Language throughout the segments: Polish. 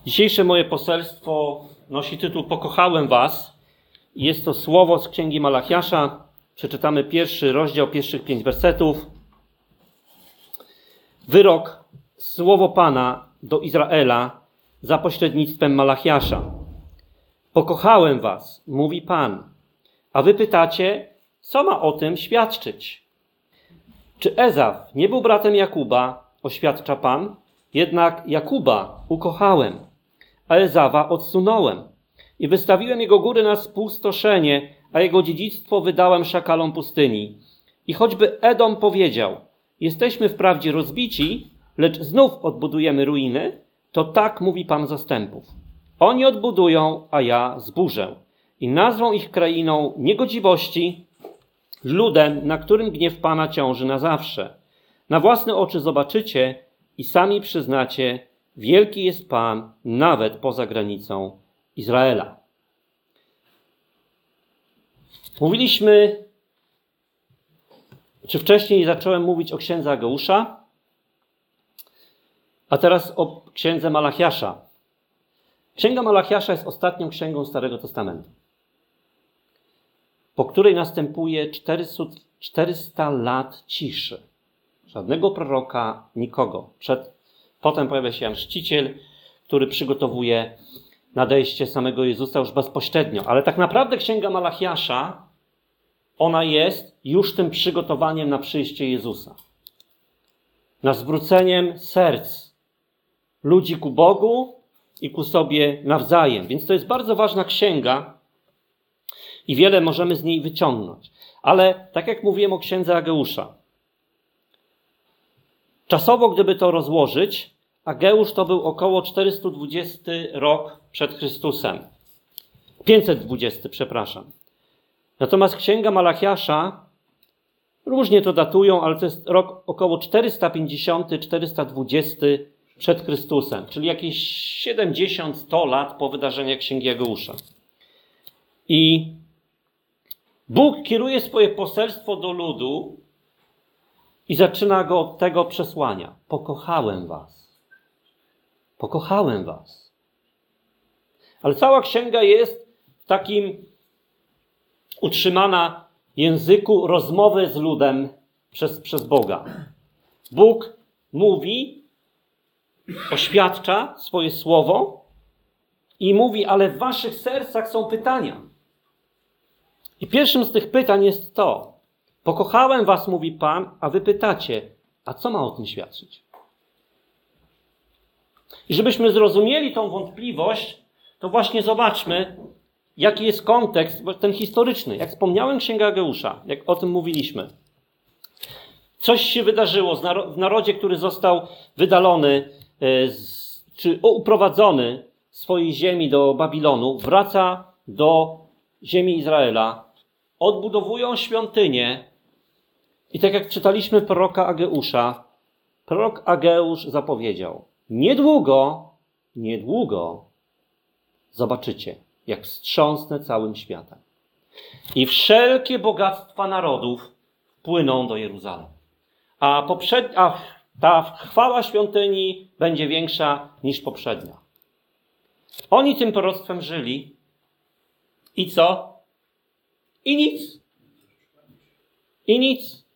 Dzisiejsze moje poselstwo nosi tytuł Pokochałem was. Jest to słowo z Księgi Malachiasza. Przeczytamy pierwszy rozdział, pierwszych 5 wersetów. Wyrok, słowo Pana do Izraela za pośrednictwem Malachiasza. Pokochałem was, mówi Pan. A wy pytacie, co ma o tym świadczyć? Czy Ezaf nie był bratem Jakuba, oświadcza Pan? Jednak Jakuba ukochałem, a Ezawa odsunąłem i wystawiłem jego góry na spustoszenie, a jego dziedzictwo wydałem szakalom pustyni. I choćby Edom powiedział, jesteśmy wprawdzie rozbici, lecz znów odbudujemy ruiny, to tak mówi Pan zastępów. Oni odbudują, a ja zburzę i nazwą ich krainą niegodziwości, ludem, na którym gniew Pana ciąży na zawsze. Na własne oczy zobaczycie i sami przyznacie, wielki jest Pan nawet poza granicą Izraela. Mówiliśmy, czy wcześniej zacząłem mówić o księdze Ageusza, a teraz o księdze Malachiasza. Księga Malachiasza jest ostatnią księgą Starego Testamentu, po której następuje 400 lat ciszy. Żadnego proroka, nikogo. Potem pojawia się Jan Chrzciciel, który przygotowuje nadejście samego Jezusa już bezpośrednio. Ale tak naprawdę księga Malachiasza, ona jest już tym przygotowaniem na przyjście Jezusa. Na zwróceniem serc ludzi ku Bogu i ku sobie nawzajem. Więc to jest bardzo ważna księga i wiele możemy z niej wyciągnąć. Ale tak jak mówiłem o księdze Ageusza, czasowo, gdyby to rozłożyć, Ageusz to był około 420 rok przed Chrystusem. 520, przepraszam. Natomiast księga Malachiasza, różnie to datują, ale to jest rok około 450-420 przed Chrystusem, czyli jakieś 70-100 lat po wydarzeniach księgi Ageusza. I Bóg kieruje swoje poselstwo do ludu i zaczyna go od tego przesłania. Pokochałem was. Pokochałem was. Ale cała księga jest w takim utrzymana języku rozmowy z ludem przez Boga. Bóg mówi, oświadcza swoje słowo i mówi, ale w waszych sercach są pytania. I pierwszym z tych pytań jest to. Pokochałem was, mówi Pan, a wy pytacie, a co ma o tym świadczyć? I żebyśmy zrozumieli tą wątpliwość, to właśnie zobaczmy, jaki jest kontekst, ten historyczny. Jak wspomniałem, księga Ageusza, jak o tym mówiliśmy. Coś się wydarzyło w narodzie, który został wydalony, czy uprowadzony z swojej ziemi do Babilonu, wraca do ziemi Izraela, odbudowują świątynię i tak jak czytaliśmy proroka Ageusza, prorok Ageusz zapowiedział, niedługo zobaczycie, jak wstrząsnę całym światem. I wszelkie bogactwa narodów płyną do Jeruzalem. A ta chwała świątyni będzie większa niż poprzednia. Oni tym proroctwem żyli. I co? I nic. I nic.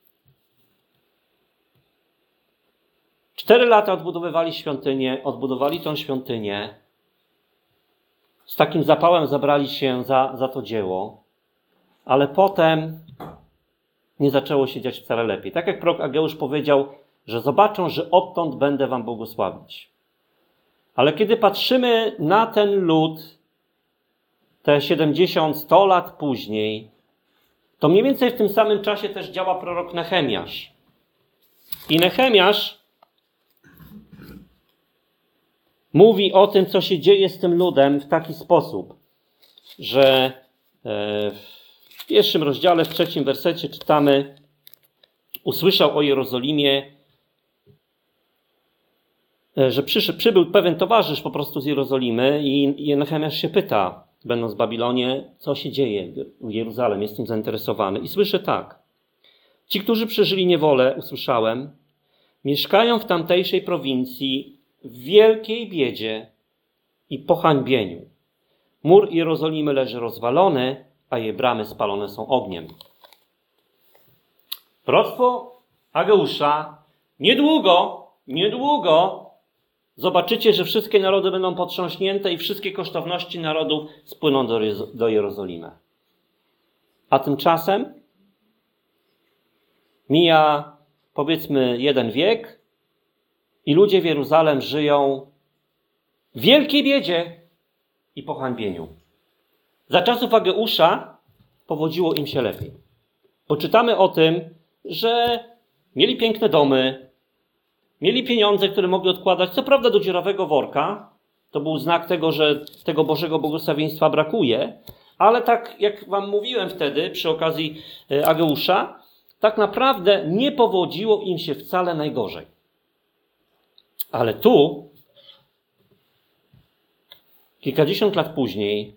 4 lata odbudowali tą świątynię. Z takim zapałem zabrali się za to dzieło. Ale potem nie zaczęło się dziać wcale lepiej. Tak jak prorok Ageusz powiedział, że zobaczą, że odtąd będę wam błogosławić. Ale kiedy patrzymy na ten lud, te 70-100 lat później, to mniej więcej w tym samym czasie też działa prorok Nehemiasz. I Nehemiasz mówi o tym, co się dzieje z tym ludem w taki sposób, że w pierwszym rozdziale, w 3 wersecie czytamy: usłyszał o Jerozolimie, że przybył pewien towarzysz po prostu z Jerozolimy i Nehemiasz się pyta, będąc w Babilonie, co się dzieje w Jeruzalem, jestem zainteresowany. I słyszę tak. Ci, którzy przeżyli niewolę, usłyszałem, mieszkają w tamtejszej prowincji w wielkiej biedzie i pohańbieniu. Mur Jerozolimy leży rozwalony, a jej bramy spalone są ogniem. Proroctwo Ageusza. Niedługo zobaczycie, że wszystkie narody będą potrząśnięte i wszystkie kosztowności narodów spłyną do Jerozolimy. A tymczasem mija, powiedzmy, 1 wiek i ludzie w Jeruzalem żyją w wielkiej biedzie i pohańbieniu. Za czasów Ageusza powodziło im się lepiej. Poczytamy o tym, że mieli piękne domy, mieli pieniądze, które mogli odkładać, co prawda do dziurawego worka. To był znak tego, że tego Bożego błogosławieństwa brakuje. Ale tak jak wam mówiłem wtedy przy okazji Ageusza, tak naprawdę nie powodziło im się wcale najgorzej. Ale tu, kilkadziesiąt lat później,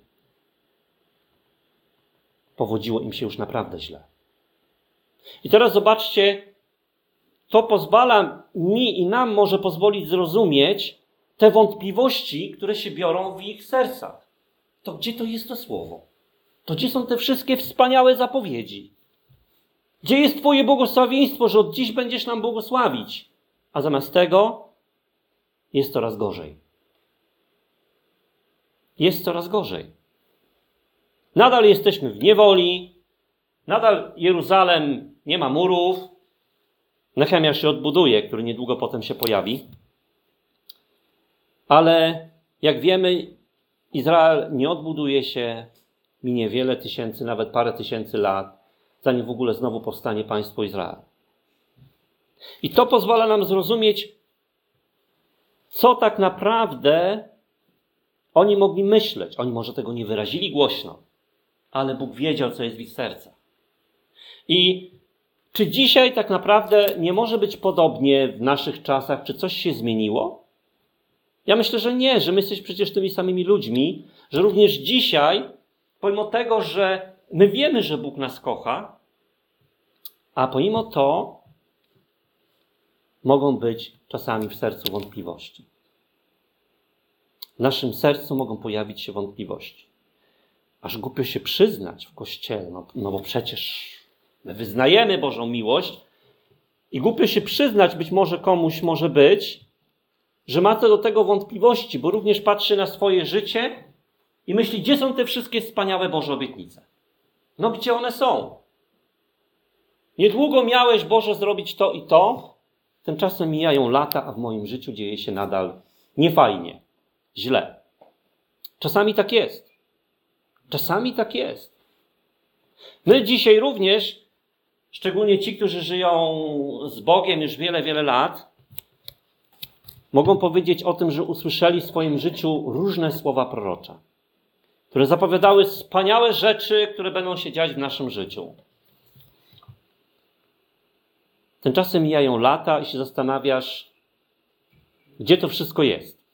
powodziło im się już naprawdę źle. I teraz zobaczcie, to pozwala mi i nam może pozwolić zrozumieć te wątpliwości, które się biorą w ich sercach. To gdzie to jest to słowo? To gdzie są te wszystkie wspaniałe zapowiedzi? Gdzie jest Twoje błogosławieństwo, że od dziś będziesz nam błogosławić? A zamiast tego jest coraz gorzej. Jest coraz gorzej. Nadal jesteśmy w niewoli, nadal Jeruzalem nie ma murów, Nehemia się odbuduje, który niedługo potem się pojawi. Ale jak wiemy, Izrael nie odbuduje się, minie wiele tysięcy, nawet parę tysięcy lat, zanim w ogóle znowu powstanie państwo Izrael. I to pozwala nam zrozumieć, co tak naprawdę oni mogli myśleć. Oni może tego nie wyrazili głośno, ale Bóg wiedział, co jest w ich sercach. I czy dzisiaj tak naprawdę nie może być podobnie w naszych czasach? Czy coś się zmieniło? Ja myślę, że nie, że my jesteśmy przecież tymi samymi ludźmi, że również dzisiaj, pomimo tego, że my wiemy, że Bóg nas kocha, a pomimo to mogą być czasami w sercu wątpliwości. W naszym sercu mogą pojawić się wątpliwości. Aż głupio się przyznać w Kościele, no bo przecież my wyznajemy Bożą miłość i głupio się przyznać, być może komuś może być, że ma co do tego wątpliwości, bo również patrzy na swoje życie i myśli, gdzie są te wszystkie wspaniałe Boże obietnice? No gdzie one są? Niedługo miałeś, Boże, zrobić to i to, tymczasem mijają lata, a w moim życiu dzieje się nadal niefajnie, źle. Czasami tak jest. Czasami tak jest. My dzisiaj również, szczególnie ci, którzy żyją z Bogiem już wiele, wiele lat, mogą powiedzieć o tym, że usłyszeli w swoim życiu różne słowa prorocze, które zapowiadały wspaniałe rzeczy, które będą się dziać w naszym życiu. Tymczasem mijają lata i się zastanawiasz, gdzie to wszystko jest.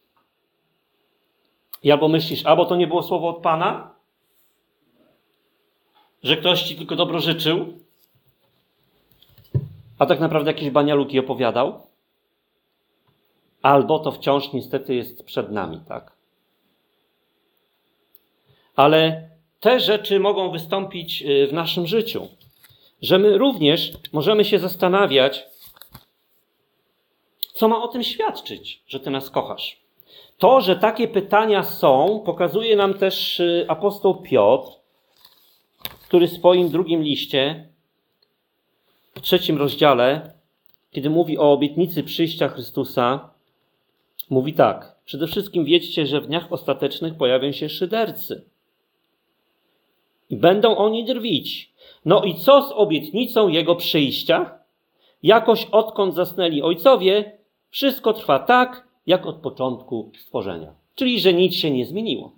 I albo myślisz, albo to nie było słowo od Pana, że ktoś ci tylko dobro życzył, a tak naprawdę jakieś banialuki opowiadał, albo to wciąż niestety jest przed nami, tak? Ale te rzeczy mogą wystąpić w naszym życiu, że my również możemy się zastanawiać, co ma o tym świadczyć, że Ty nas kochasz. To, że takie pytania są, pokazuje nam też apostoł Piotr, który w swoim drugim liście, w 3 rozdziale, kiedy mówi o obietnicy przyjścia Chrystusa, mówi tak. Przede wszystkim wiedzcie, że w dniach ostatecznych pojawią się szydercy. I będą oni drwić. No i co z obietnicą Jego przyjścia? Jakoś odkąd zasnęli ojcowie, wszystko trwa tak, jak od początku stworzenia. Czyli, że nic się nie zmieniło.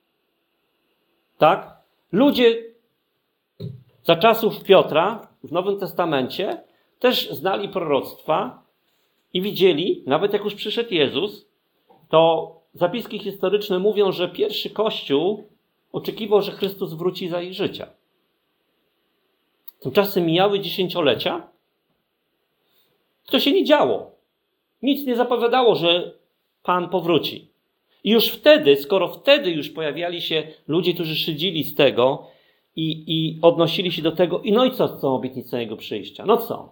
Tak? Ludzie za czasów Piotra w Nowym Testamencie też znali proroctwa i widzieli, nawet jak już przyszedł Jezus, to zapiski historyczne mówią, że pierwszy Kościół oczekiwał, że Chrystus wróci za ich życia. Tymczasem mijały dziesięciolecia. To się nie działo. Nic nie zapowiadało, że Pan powróci. I już wtedy, skoro wtedy już pojawiali się ludzie, którzy szydzili z tego i odnosili się do tego, i no i co z tą obietnicą Jego przyjścia? No co?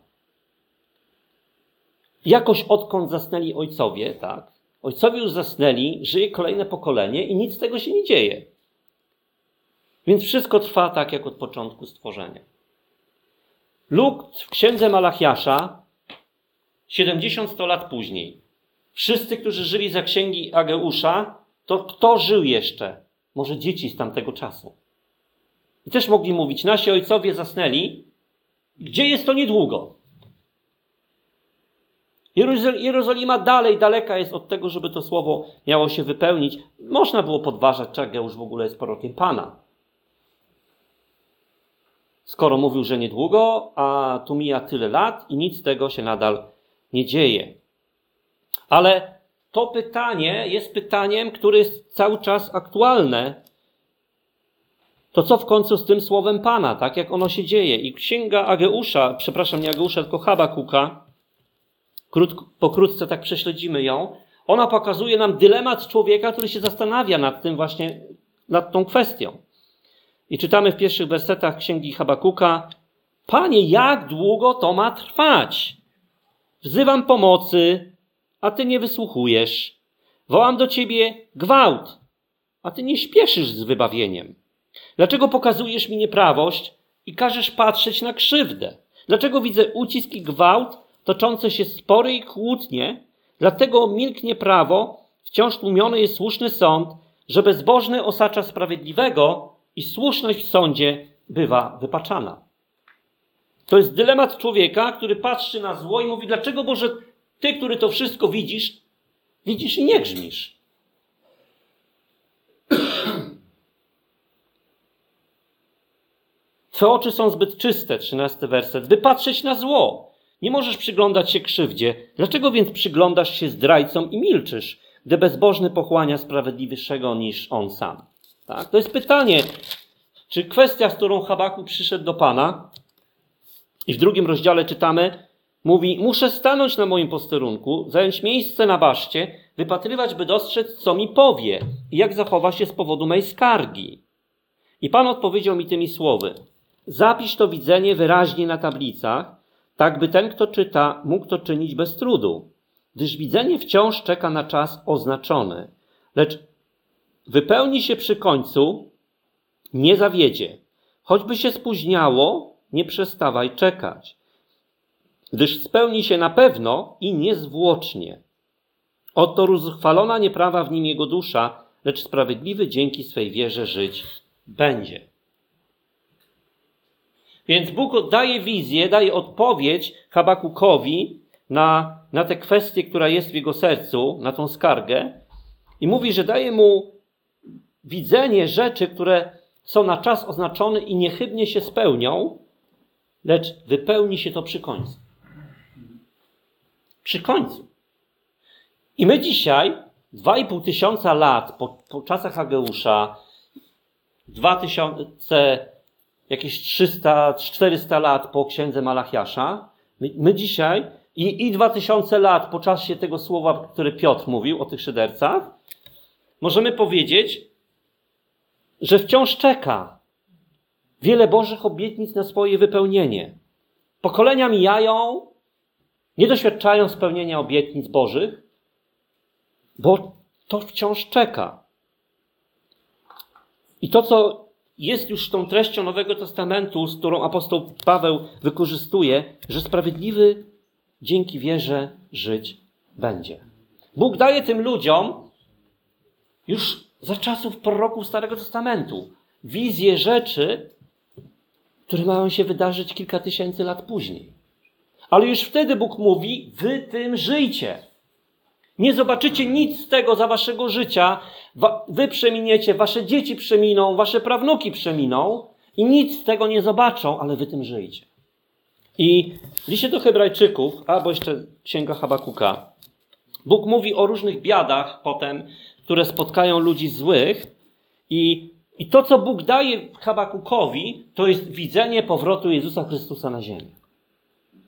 Jakoś odkąd zasnęli ojcowie, tak? Ojcowie już zasnęli, żyje kolejne pokolenie i nic z tego się nie dzieje. Więc wszystko trwa tak, jak od początku stworzenia. Luk w księdze Malachiasza 70-100 lat później. Wszyscy, którzy żyli za księgi Ageusza, to kto żył jeszcze? Może dzieci z tamtego czasu. I też mogli mówić, nasi ojcowie zasnęli. Gdzie jest to niedługo? Jerozolima daleka jest od tego, żeby to słowo miało się wypełnić. Można było podważać, czy Ageusz w ogóle jest prorokiem Pana. Skoro mówił, że niedługo, a tu mija tyle lat i nic z tego się nadal nie dzieje. Ale to pytanie jest pytaniem, które jest cały czas aktualne. To co w końcu z tym słowem Pana, tak jak ono się dzieje? I księga Ageusza, przepraszam, nie Ageusza, tylko Habakuka, pokrótce tak prześledzimy ją, ona pokazuje nam dylemat człowieka, który się zastanawia nad tym właśnie, nad tą kwestią. I czytamy w pierwszych wersetach księgi Habakuka: Panie, jak długo to ma trwać? Wzywam pomocy, a Ty nie wysłuchujesz. Wołam do Ciebie gwałt, a Ty nie śpieszysz z wybawieniem. Dlaczego pokazujesz mi nieprawość i każesz patrzeć na krzywdę? Dlaczego widzę ucisk i gwałt, toczące się spory i kłótnie? Dlatego milknie prawo, wciąż tłumiony jest słuszny sąd, że bezbożny osacza sprawiedliwego i słuszność w sądzie bywa wypaczana. To jest dylemat człowieka, który patrzy na zło i mówi: dlaczego, Boże, Ty, który to wszystko widzisz i nie grzmisz? Twe oczy są zbyt czyste, 13 werset, by patrzeć na zło. Nie możesz przyglądać się krzywdzie. Dlaczego więc przyglądasz się zdrajcom i milczysz, gdy bezbożny pochłania sprawiedliwszego niż on sam? Tak? To jest pytanie, czy kwestia, z którą Habakuk przyszedł do Pana, i w 2 rozdziale czytamy, mówi: muszę stanąć na moim posterunku, zająć miejsce na baszcie, wypatrywać, by dostrzec, co mi powie i jak zachowa się z powodu mej skargi. I Pan odpowiedział mi tymi słowy: zapisz to widzenie wyraźnie na tablicach, tak by ten, kto czyta, mógł to czynić bez trudu, gdyż widzenie wciąż czeka na czas oznaczony, lecz wypełni się przy końcu, nie zawiedzie. Choćby się spóźniało, nie przestawaj czekać, gdyż spełni się na pewno i niezwłocznie. Oto rozchwalona nieprawa w nim jego dusza, lecz sprawiedliwy dzięki swej wierze żyć będzie. Więc Bóg daje wizję, daje odpowiedź Habakukowi na tę kwestię, która jest w jego sercu, na tą skargę, i mówi, że daje mu widzenie rzeczy, które są na czas oznaczony i niechybnie się spełnią, lecz wypełni się to przy końcu. Przy końcu. I my dzisiaj, 2500 lat po czasach Ageusza, 2000, jakieś 300-400 lat po księdze Malachiasza, my dzisiaj i 2000 lat po czasie tego słowa, które Piotr mówił o tych szydercach, możemy powiedzieć, że wciąż czeka wiele Bożych obietnic na swoje wypełnienie. Pokolenia mijają, nie doświadczają spełnienia obietnic Bożych, bo to wciąż czeka. I to, co jest już tą treścią Nowego Testamentu, z którą apostoł Paweł wykorzystuje, że sprawiedliwy dzięki wierze żyć będzie. Bóg daje tym ludziom już za czasów proroków Starego Testamentu wizję rzeczy, które mają się wydarzyć kilka tysięcy lat później. Ale już wtedy Bóg mówi: wy tym żyjcie. Nie zobaczycie nic z tego za waszego życia. Wy przeminiecie, wasze dzieci przeminą, wasze prawnuki przeminą i nic z tego nie zobaczą, ale wy tym żyjcie. I w liście do Hebrajczyków, albo jeszcze księga Habakuka, Bóg mówi o różnych biadach potem, które spotkają ludzi złych, i to, co Bóg daje Habakukowi, to jest widzenie powrotu Jezusa Chrystusa na ziemię.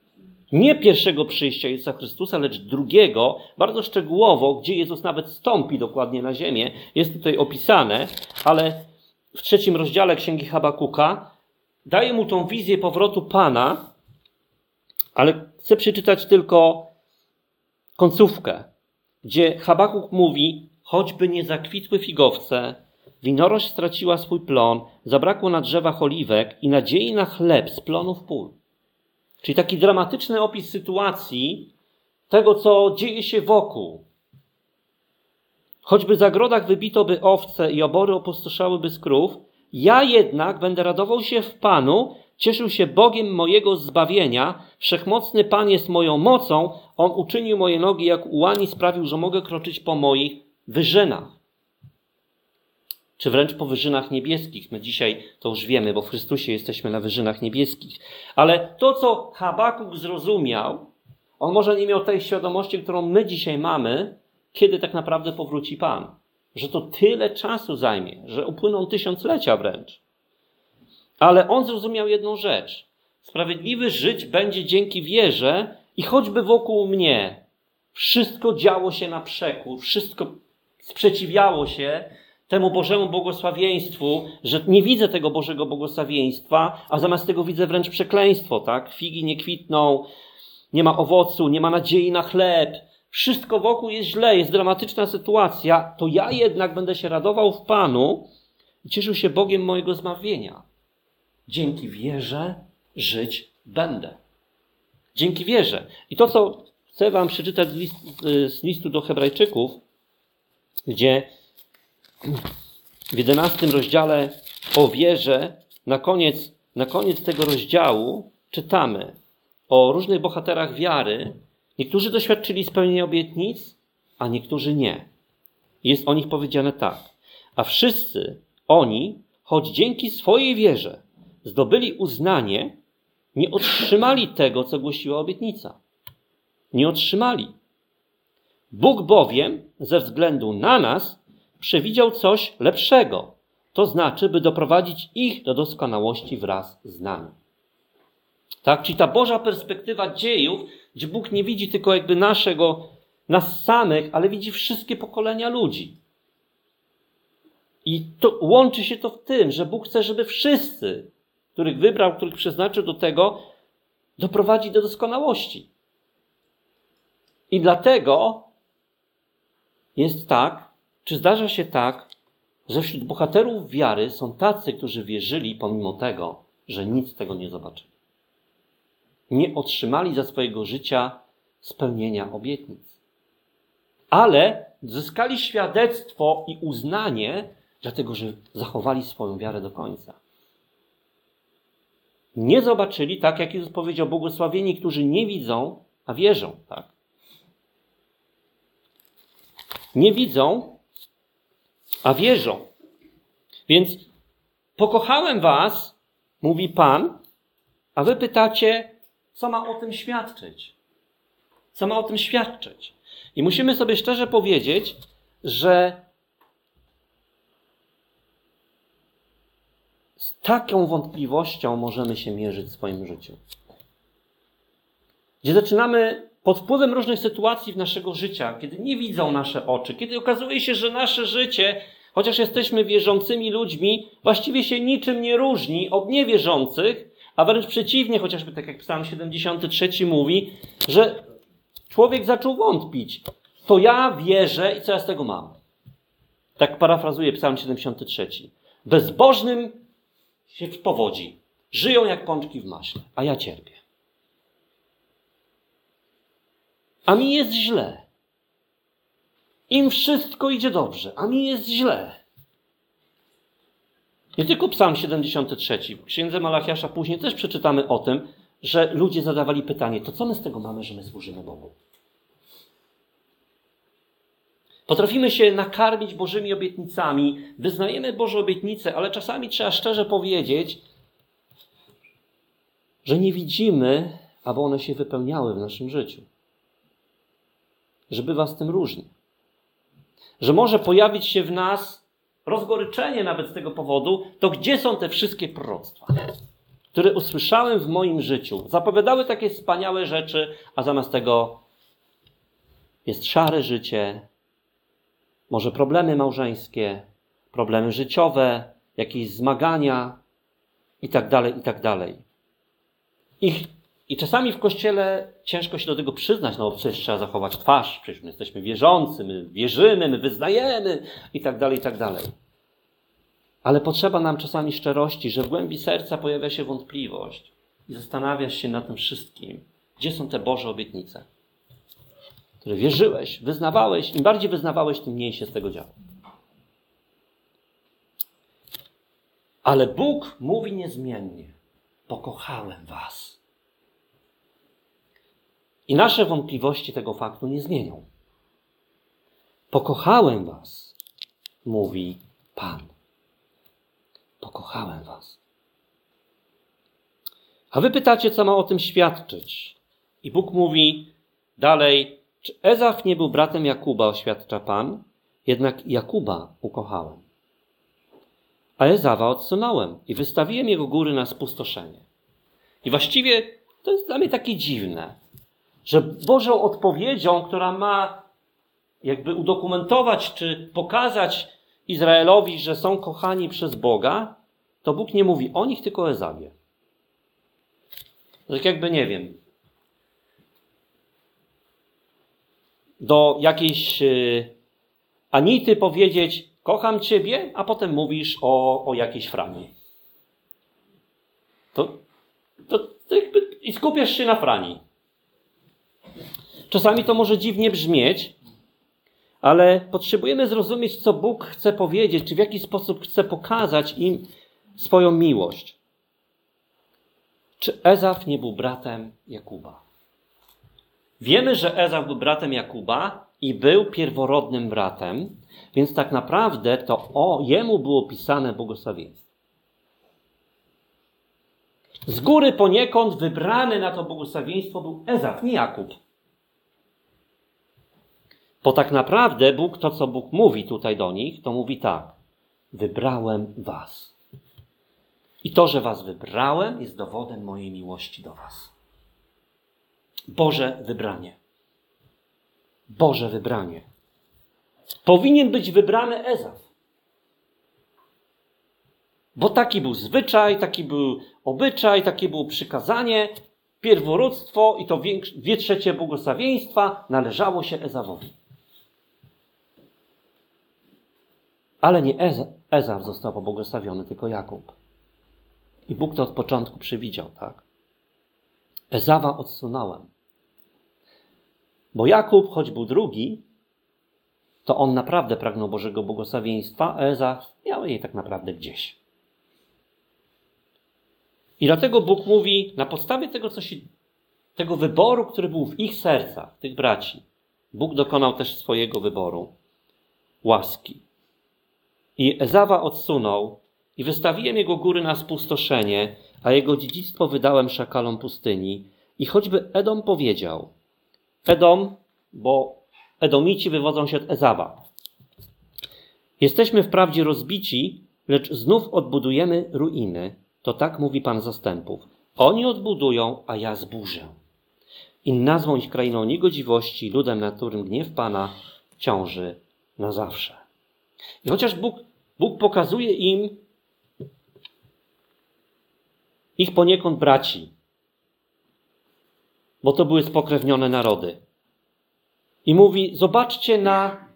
Nie pierwszego przyjścia Jezusa Chrystusa, lecz drugiego, bardzo szczegółowo, gdzie Jezus nawet stąpi dokładnie na ziemię, jest tutaj opisane, ale w 3 rozdziale Księgi Habakuka daje mu tą wizję powrotu Pana, ale chcę przeczytać tylko końcówkę, gdzie Habakuk mówi: choćby nie zakwitły figowce, winorość straciła swój plon, zabrakło na drzewach oliwek i nadziei na chleb z plonów pól. Czyli taki dramatyczny opis sytuacji tego, co dzieje się wokół. Choćby w zagrodach wybito by owce i obory opustoszałyby z krów, ja jednak będę radował się w Panu, cieszył się Bogiem mojego zbawienia. Wszechmocny Pan jest moją mocą, On uczynił moje nogi jak u łani, sprawił, że mogę kroczyć po moich wyżynach. Czy wręcz po wyżynach niebieskich. My dzisiaj to już wiemy, bo w Chrystusie jesteśmy na wyżynach niebieskich. Ale to, co Habakuk zrozumiał, on może nie miał tej świadomości, którą my dzisiaj mamy, kiedy tak naprawdę powróci Pan. Że to tyle czasu zajmie, że upłyną tysiąclecia wręcz. Ale on zrozumiał jedną rzecz. Sprawiedliwy żyć będzie dzięki wierze i choćby wokół mnie wszystko działo się na przekór, wszystko sprzeciwiało się temu Bożemu błogosławieństwu, że nie widzę tego Bożego błogosławieństwa, a zamiast tego widzę wręcz przekleństwo, tak? Figi nie kwitną, nie ma owocu, nie ma nadziei na chleb. Wszystko wokół jest źle, jest dramatyczna sytuacja. To ja jednak będę się radował w Panu i cieszył się Bogiem mojego zbawienia. Dzięki wierze żyć będę. Dzięki wierze. I to, co chcę wam przeczytać z listu do Hebrajczyków, gdzie w 11 rozdziale o wierze, na koniec tego rozdziału czytamy o różnych bohaterach wiary. Niektórzy doświadczyli spełnienia obietnic, a niektórzy nie. Jest o nich powiedziane tak. A wszyscy oni, choć dzięki swojej wierze zdobyli uznanie, nie otrzymali tego, co głosiła obietnica. Nie otrzymali. Bóg bowiem ze względu na nas przewidział coś lepszego. To znaczy, by doprowadzić ich do doskonałości wraz z nami. Tak? Czyli ta Boża perspektywa dziejów, gdzie Bóg nie widzi tylko jakby nas samych, ale widzi wszystkie pokolenia ludzi. I to łączy się to w tym, że Bóg chce, żeby wszyscy, których wybrał, których przeznaczył do tego, doprowadzić do doskonałości. I dlatego jest tak, czy zdarza się tak, że wśród bohaterów wiary są tacy, którzy wierzyli pomimo tego, że nic z tego nie zobaczyli. Nie otrzymali za swojego życia spełnienia obietnic. Ale zyskali świadectwo i uznanie, dlatego że zachowali swoją wiarę do końca. Nie zobaczyli, tak jak Jezus powiedział, błogosławieni, którzy nie widzą, a wierzą. Tak? Nie widzą, a wierzą. Więc pokochałem was, mówi Pan, a wy pytacie, co ma o tym świadczyć? Co ma o tym świadczyć? I musimy sobie szczerze powiedzieć, że z taką wątpliwością możemy się mierzyć w swoim życiu. Gdzie zaczynamy pod wpływem różnych sytuacji w naszego życia, kiedy nie widzą nasze oczy, kiedy okazuje się, że nasze życie, chociaż jesteśmy wierzącymi ludźmi, właściwie się niczym nie różni od niewierzących, a wręcz przeciwnie, chociażby tak jak Psalm 73 mówi, że człowiek zaczął wątpić. To ja wierzę i co ja z tego mam? Tak parafrazuje Psalm 73. Bezbożnym się powodzi. Żyją jak pączki w maśle, a ja cierpię. A mi jest źle. Im wszystko idzie dobrze, a mi jest źle. Nie tylko Psalm 73. W Księdze Malachiasza później też przeczytamy o tym, że ludzie zadawali pytanie, to co my z tego mamy, że my służymy Bogu? Potrafimy się nakarmić Bożymi obietnicami, wyznajemy Boże obietnice, ale czasami trzeba szczerze powiedzieć, że nie widzimy, aby one się wypełniały w naszym życiu. Że bywa z tym różnie. Że może pojawić się w nas rozgoryczenie nawet z tego powodu, to gdzie są te wszystkie proroctwa, które usłyszałem w moim życiu, zapowiadały takie wspaniałe rzeczy, a zamiast tego jest szare życie, może problemy małżeńskie, problemy życiowe, jakieś zmagania i tak dalej, i tak dalej. I czasami w Kościele ciężko się do tego przyznać, no bo przecież trzeba zachować twarz, przecież my jesteśmy wierzący, my wierzymy, my wyznajemy i tak dalej, i tak dalej. Ale potrzeba nam czasami szczerości, że w głębi serca pojawia się wątpliwość i zastanawiasz się nad tym wszystkim. Gdzie są te Boże obietnice, które wierzyłeś, wyznawałeś, im bardziej wyznawałeś, tym mniej się z tego działo. Ale Bóg mówi niezmiennie: pokochałem was. I nasze wątpliwości tego faktu nie zmienią. Pokochałem was, mówi Pan. Pokochałem was. A wy pytacie, co ma o tym świadczyć. I Bóg mówi dalej: czy Ezaf nie był bratem Jakuba, oświadcza Pan? Jednak Jakuba ukochałem. A Ezawa odsunąłem i wystawiłem jego góry na spustoszenie. I właściwie to jest dla mnie takie dziwne, że Bożą odpowiedzią, która ma jakby udokumentować czy pokazać Izraelowi, że są kochani przez Boga, to Bóg nie mówi o nich, tylko o Ezawie. Tak jakby, nie wiem, do jakiejś Anity powiedzieć: kocham ciebie, a potem mówisz o jakiejś Frani. To jakby i skupiasz się na Frani. Czasami to może dziwnie brzmieć, ale potrzebujemy zrozumieć, co Bóg chce powiedzieć, czy w jaki sposób chce pokazać im swoją miłość. Czy Ezaf nie był bratem Jakuba? Wiemy, że Ezaf był bratem Jakuba i był pierworodnym bratem, więc tak naprawdę to jemu było pisane błogosławieństwo. Z góry poniekąd wybrany na to błogosławieństwo był Ezaf, nie Jakub. Bo tak naprawdę Bóg, to co Bóg mówi tutaj do nich, to mówi tak: wybrałem was. I to, że was wybrałem, jest dowodem mojej miłości do was. Boże wybranie. Boże wybranie. Powinien być wybrany Ezaf. Bo taki był zwyczaj, taki był obyczaj, takie było przykazanie, pierworództwo i to 2/3 błogosławieństwa należało się Ezawowi. Ale nie Ezaf został pobłogosławiony, tylko Jakub. I Bóg to od początku przewidział, tak? Ezawa odsunąłem. Bo Jakub, choć był drugi, to on naprawdę pragnął Bożego błogosławieństwa, a Ezaf miał jej tak naprawdę gdzieś. I dlatego Bóg mówi, na podstawie tego wyboru, który był w ich sercach, tych braci, Bóg dokonał też swojego wyboru, łaski. I Ezawa odsunął i wystawiłem jego góry na spustoszenie, a jego dziedzictwo wydałem szakalom pustyni. I choćby Edom powiedział, Edom, bo Edomici wywodzą się od Ezawa: jesteśmy wprawdzie rozbici, lecz znów odbudujemy ruiny. To tak mówi Pan zastępów. Oni odbudują, a ja zburzę. I nazwą ich krainą niegodziwości, ludem, nad którym gniew Pana ciąży na zawsze. I chociaż Bóg pokazuje im ich poniekąd braci, bo to były spokrewnione narody. I mówi: zobaczcie na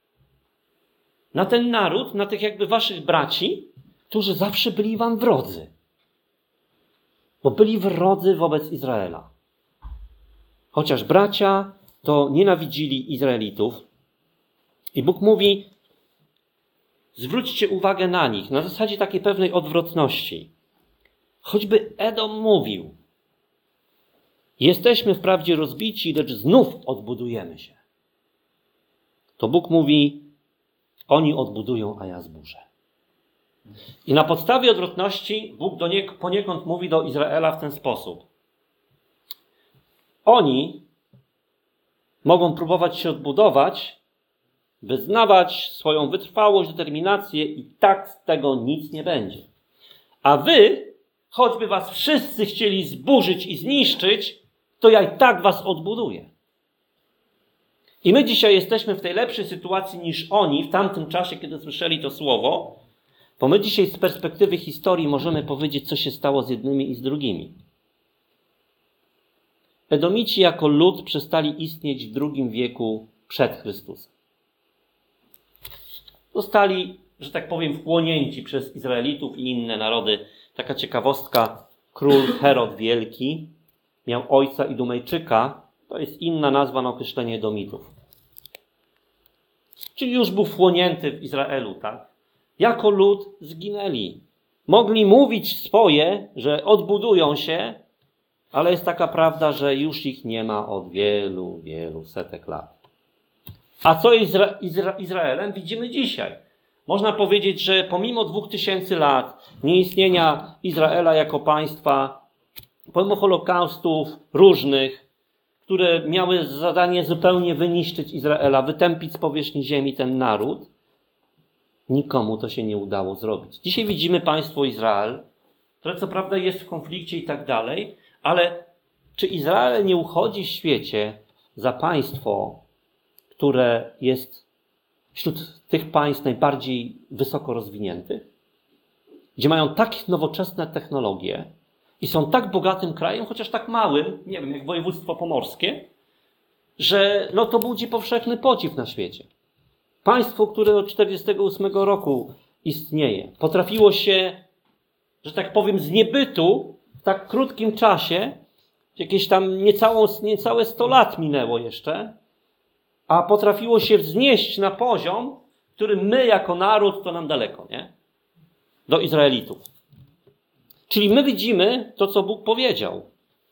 ten naród, na tych jakby waszych braci, którzy zawsze byli wam wrodzy. Bo byli wrodzy wobec Izraela. Chociaż bracia to nienawidzili Izraelitów. I Bóg mówi: zwróćcie uwagę na nich, na zasadzie takiej pewnej odwrotności. Choćby Edom mówił: jesteśmy wprawdzie rozbici, lecz znów odbudujemy się. To Bóg mówi: oni odbudują, a ja zburzę. I na podstawie odwrotności Bóg poniekąd mówi do Izraela w ten sposób: oni mogą próbować się odbudować, wyznawać swoją wytrwałość, determinację i tak z tego nic nie będzie. A wy choćby was wszyscy chcieli zburzyć i zniszczyć, to ja i tak was odbuduję. I my dzisiaj jesteśmy w tej lepszej sytuacji niż oni w tamtym czasie, kiedy słyszeli to słowo, bo my dzisiaj z perspektywy historii możemy powiedzieć, co się stało z jednymi i z drugimi. Edomici jako lud przestali istnieć w II wieku przed Chrystusem. Zostali, że tak powiem, wchłonięci przez Izraelitów i inne narody. Taka ciekawostka, król Herod Wielki miał ojca Idumejczyka, to jest inna nazwa na określenie Edomitów. Czyli już był wchłonięty w Izraelu, tak? Jako lud zginęli. Mogli mówić swoje, że odbudują się, ale jest taka prawda, że już ich nie ma od wielu, wielu setek lat. A co jest Izraelem? Widzimy dzisiaj. Można powiedzieć, że pomimo 2000 lat nieistnienia Izraela jako państwa, pomimo holokaustów różnych, które miały zadanie zupełnie wyniszczyć Izraela, wytępić z powierzchni ziemi ten naród, nikomu to się nie udało zrobić. Dzisiaj widzimy państwo Izrael, które co prawda jest w konflikcie i tak dalej, ale czy Izrael nie uchodzi w świecie za państwo, które jest wśród tych państw najbardziej wysoko rozwiniętych, gdzie mają tak nowoczesne technologie i są tak bogatym krajem, chociaż tak małym, nie wiem, jak województwo pomorskie, że to budzi powszechny podziw na świecie. Państwo, które od 1948 roku istnieje, potrafiło się, że tak powiem, z niebytu w tak krótkim czasie, jakieś tam niecałe 100 lat minęło jeszcze, a potrafiło się wznieść na poziom, który my jako naród to nam daleko, nie? Do Izraelitów. Czyli my widzimy to, co Bóg powiedział.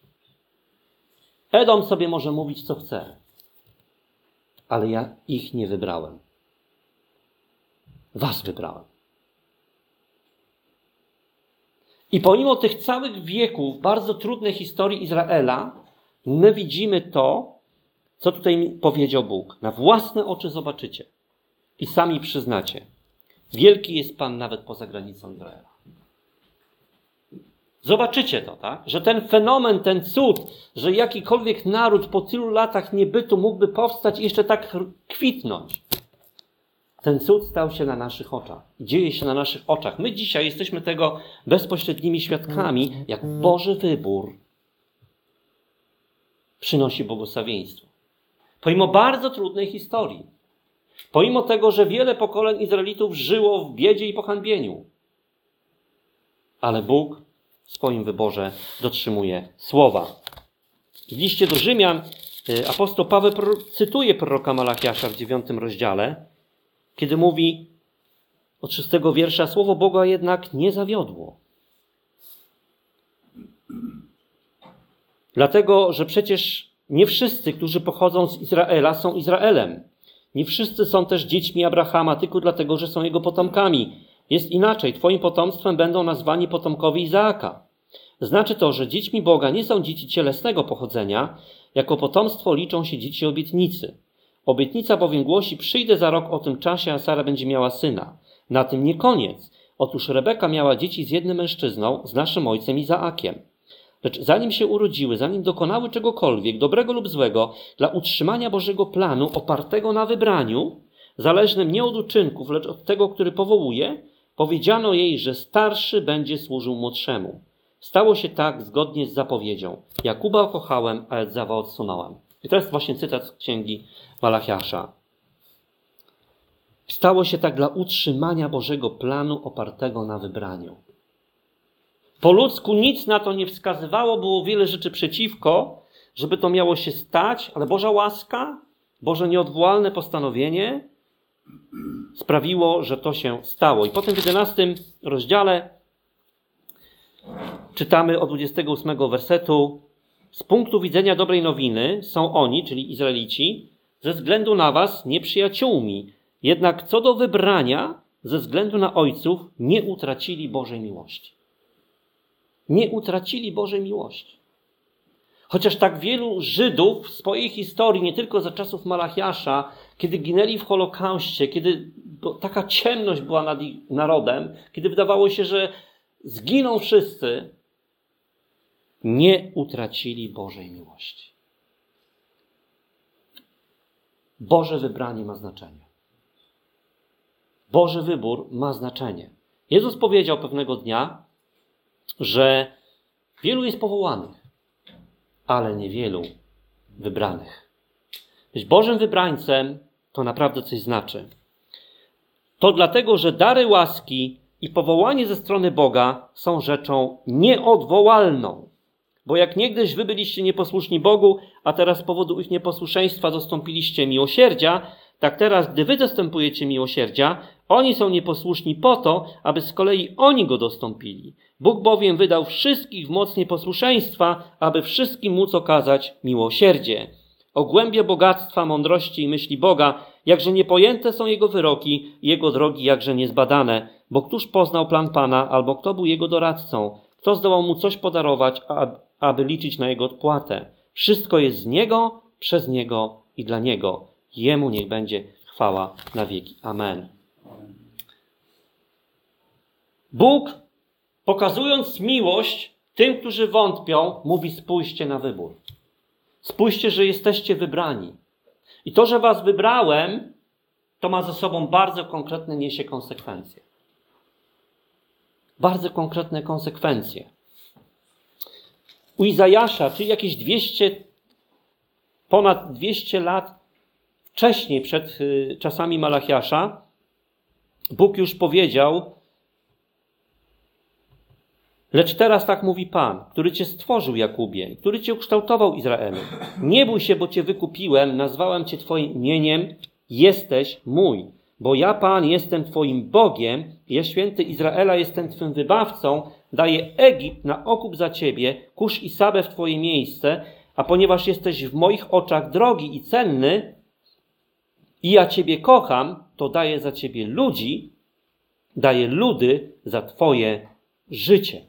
Edom sobie może mówić, co chce, ale ja ich nie wybrałem. Was wybrałem. I pomimo tych całych wieków, bardzo trudnej historii Izraela, my widzimy to, co tutaj powiedział Bóg. Na własne oczy zobaczycie i sami przyznacie. Wielki jest Pan nawet poza granicą Izraela. Zobaczycie to, tak? Że ten fenomen, ten cud, że jakikolwiek naród po tylu latach niebytu mógłby powstać i jeszcze tak kwitnąć. Ten cud stał się na naszych oczach. Dzieje się na naszych oczach. My dzisiaj jesteśmy tego bezpośrednimi świadkami, jak Boży wybór przynosi błogosławieństwo. Pomimo bardzo trudnej historii. Pomimo tego, że wiele pokoleń Izraelitów żyło w biedzie i pohańbieniu. Ale Bóg w swoim wyborze dotrzymuje słowa. W liście do Rzymian apostoł Paweł cytuje proroka Malachiasza w 9 rozdziale, kiedy mówi od 6 wiersza: słowo Boga jednak nie zawiodło. Dlatego, że przecież nie wszyscy, którzy pochodzą z Izraela, są Izraelem. Nie wszyscy są też dziećmi Abrahama, tylko dlatego, że są jego potomkami. Jest inaczej. Twoim potomstwem będą nazwani potomkowie Izaaka. Znaczy to, że dziećmi Boga nie są dzieci cielesnego pochodzenia. Jako potomstwo liczą się dzieci obietnicy. Obietnica bowiem głosi: przyjdę za rok o tym czasie, a Sara będzie miała syna. Na tym nie koniec. Otóż Rebeka miała dzieci z jednym mężczyzną, z naszym ojcem Izaakiem. Lecz zanim się urodziły, zanim dokonały czegokolwiek, dobrego lub złego, dla utrzymania Bożego planu opartego na wybraniu, zależnym nie od uczynków, lecz od tego, który powołuje, powiedziano jej, że starszy będzie służył młodszemu. Stało się tak zgodnie z zapowiedzią. Jakuba kochałem, a Edzawa odsunąłem. I to jest właśnie cytat z księgi Malachiasza. Stało się tak dla utrzymania Bożego planu opartego na wybraniu. Po ludzku nic na to nie wskazywało, było wiele rzeczy przeciwko, żeby to miało się stać, ale Boża łaska, Boże nieodwołalne postanowienie sprawiło, że to się stało. I potem w 11 rozdziale czytamy od 28 wersetu: z punktu widzenia dobrej nowiny są oni, czyli Izraelici, ze względu na was nieprzyjaciółmi, jednak co do wybrania, ze względu na ojców, nie utracili Bożej miłości. Nie utracili Bożej miłości. Chociaż tak wielu Żydów w swojej historii, nie tylko za czasów Malachiasza, kiedy ginęli w Holokauście, kiedy taka ciemność była nad ich narodem, kiedy wydawało się, że zginą wszyscy, nie utracili Bożej miłości. Boże wybranie ma znaczenie. Boży wybór ma znaczenie. Jezus powiedział pewnego dnia, że wielu jest powołanych, ale niewielu wybranych. Być Bożym wybrańcem to naprawdę coś znaczy. To dlatego, że dary łaski i powołanie ze strony Boga są rzeczą nieodwołalną. Bo jak niegdyś wy byliście nieposłuszni Bogu, a teraz z powodu ich nieposłuszeństwa dostąpiliście miłosierdzia, tak teraz, gdy wy dostępujecie miłosierdzia, oni są nieposłuszni po to, aby z kolei oni go dostąpili. Bóg bowiem wydał wszystkich w moc nieposłuszeństwa, aby wszystkim móc okazać miłosierdzie. O głębie bogactwa, mądrości i myśli Boga, jakże niepojęte są Jego wyroki, Jego drogi jakże niezbadane. Bo któż poznał plan Pana, albo kto był Jego doradcą? Kto zdołał Mu coś podarować, aby liczyć na Jego odpłatę? Wszystko jest z Niego, przez Niego i dla Niego. Jemu niech będzie chwała na wieki. Amen. Bóg, pokazując miłość tym, którzy wątpią, mówi: spójrzcie na wybór. Spójrzcie, że jesteście wybrani. I to, że was wybrałem, to ma ze sobą bardzo konkretne niesie konsekwencje. Bardzo konkretne konsekwencje. U Izajasza, czyli jakieś ponad 200 lat wcześniej, przed czasami Malachiasza, Bóg już powiedział: lecz teraz tak mówi Pan, który cię stworzył, Jakubie, który cię ukształtował, Izraelu. Nie bój się, bo cię wykupiłem, nazwałem cię twoim imieniem, jesteś mój. Bo ja, Pan, jestem twoim Bogiem, ja, święty Izraela, jestem twym wybawcą, daję Egipt na okup za ciebie, Kusz i Sabę w twoje miejsce, a ponieważ jesteś w moich oczach drogi i cenny, i ja ciebie kocham, to daję za ciebie ludzi, daję ludy za twoje życie.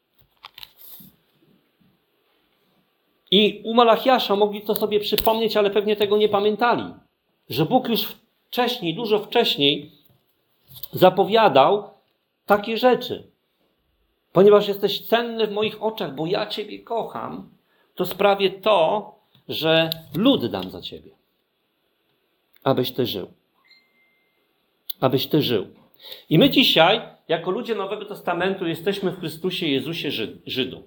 I u Malachiasza mogli to sobie przypomnieć, ale pewnie tego nie pamiętali. Że Bóg już wcześniej, dużo wcześniej zapowiadał takie rzeczy. Ponieważ jesteś cenny w moich oczach, bo ja ciebie kocham, to sprawię to, że lud dam za ciebie. Abyś ty żył. Abyś ty żył. I my dzisiaj, jako ludzie Nowego Testamentu, jesteśmy w Chrystusie Jezusie Żydu.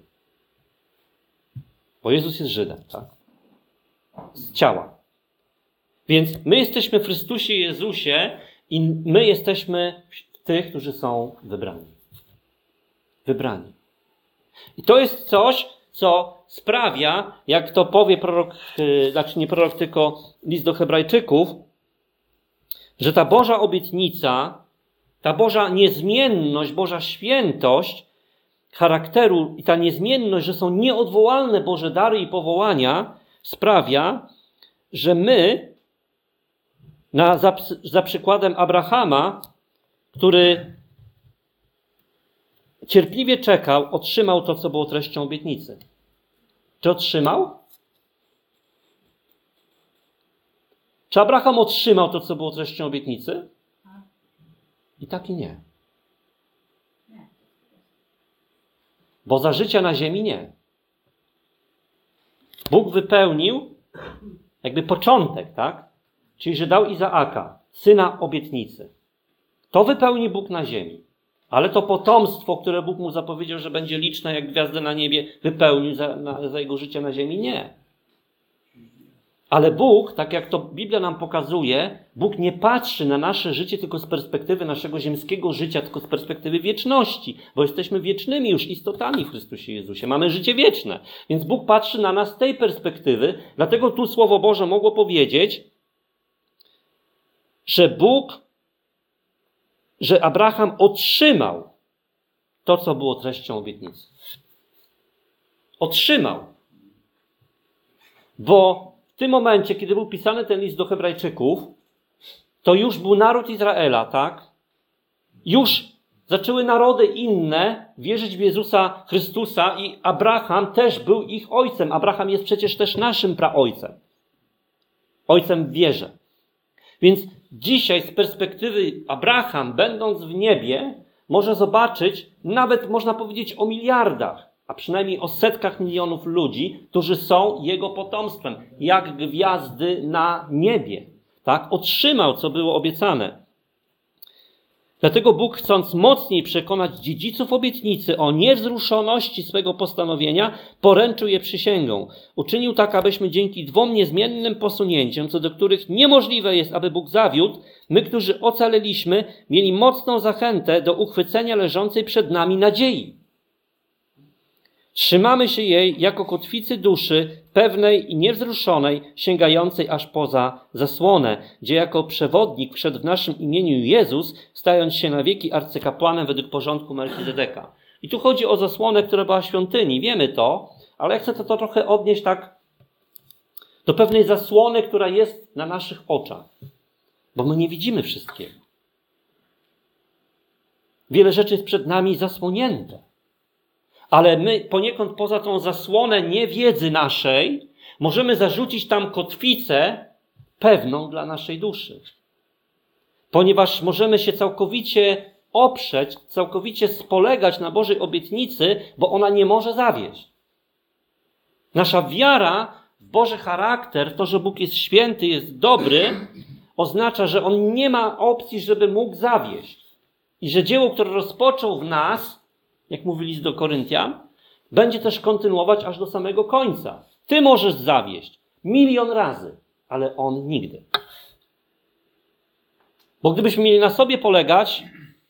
Bo Jezus jest Żydem, tak? Z ciała. Więc my jesteśmy w Chrystusie Jezusie i my jesteśmy tych, którzy są wybrani. Wybrani. I to jest coś, co sprawia, jak to powie prorok, znaczy nie prorok, tylko list do Hebrajczyków, że ta Boża obietnica, ta Boża niezmienność, Boża świętość charakteru i ta niezmienność, że są nieodwołalne Boże dary i powołania, sprawia, że my, za przykładem Abrahama, który cierpliwie czekał, otrzymał to, co było treścią obietnicy. Czy otrzymał? Czy Abraham otrzymał to, co było treścią obietnicy? I tak i nie. Bo za życia na ziemi nie. Bóg wypełnił jakby początek, tak? Czyli, że dał Izaaka, syna obietnicy. To wypełni Bóg na ziemi. Ale to potomstwo, które Bóg mu zapowiedział, że będzie liczne jak gwiazdy na niebie, wypełnił za jego życie na ziemi? Nie. Ale Bóg, tak jak to Biblia nam pokazuje, Bóg nie patrzy na nasze życie tylko z perspektywy naszego ziemskiego życia, tylko z perspektywy wieczności, bo jesteśmy wiecznymi już istotami w Chrystusie Jezusie. Mamy życie wieczne. Więc Bóg patrzy na nas z tej perspektywy, dlatego tu Słowo Boże mogło powiedzieć, że Abraham otrzymał to, co było treścią obietnicy. Otrzymał. Bo w tym momencie, kiedy był pisany ten list do Hebrajczyków, to już był naród Izraela, tak? Już zaczęły narody inne wierzyć w Jezusa Chrystusa i Abraham też był ich ojcem. Abraham jest przecież też naszym praojcem. Ojcem w wierze. Więc dzisiaj z perspektywy Abraham, będąc w niebie, może zobaczyć, nawet można powiedzieć o miliardach a przynajmniej o setkach milionów ludzi, którzy są Jego potomstwem, jak gwiazdy na niebie. Tak? Otrzymał, co było obiecane. Dlatego Bóg, chcąc mocniej przekonać dziedziców obietnicy o niewzruszoności swego postanowienia, poręczył je przysięgą. Uczynił tak, abyśmy dzięki 2 niezmiennym posunięciom, co do których niemożliwe jest, aby Bóg zawiódł, my, którzy ocaleliśmy, mieli mocną zachętę do uchwycenia leżącej przed nami nadziei. Trzymamy się jej jako kotwicy duszy, pewnej i niewzruszonej, sięgającej aż poza zasłonę, gdzie jako przewodnik wszedł w naszym imieniu Jezus, stając się na wieki arcykapłanem według porządku Melchizedeka. I tu chodzi o zasłonę, która była w świątyni. Wiemy to, ale ja chcę to trochę odnieść tak do pewnej zasłony, która jest na naszych oczach. Bo my nie widzimy wszystkiego. Wiele rzeczy jest przed nami zasłonięte. Ale my poniekąd poza tą zasłonę niewiedzy naszej możemy zarzucić tam kotwicę pewną dla naszej duszy. Ponieważ możemy się całkowicie oprzeć, całkowicie spolegać na Bożej obietnicy, bo ona nie może zawieść. Nasza wiara w Boży charakter, w to, że Bóg jest święty, jest dobry, oznacza, że On nie ma opcji, żeby mógł zawieść. I że dzieło, które rozpoczął w nas, jak mówi list do Koryntian, będzie też kontynuować aż do samego końca. Ty możesz zawieść 1 000 000 razy, ale on nigdy. Bo gdybyśmy mieli na sobie polegać,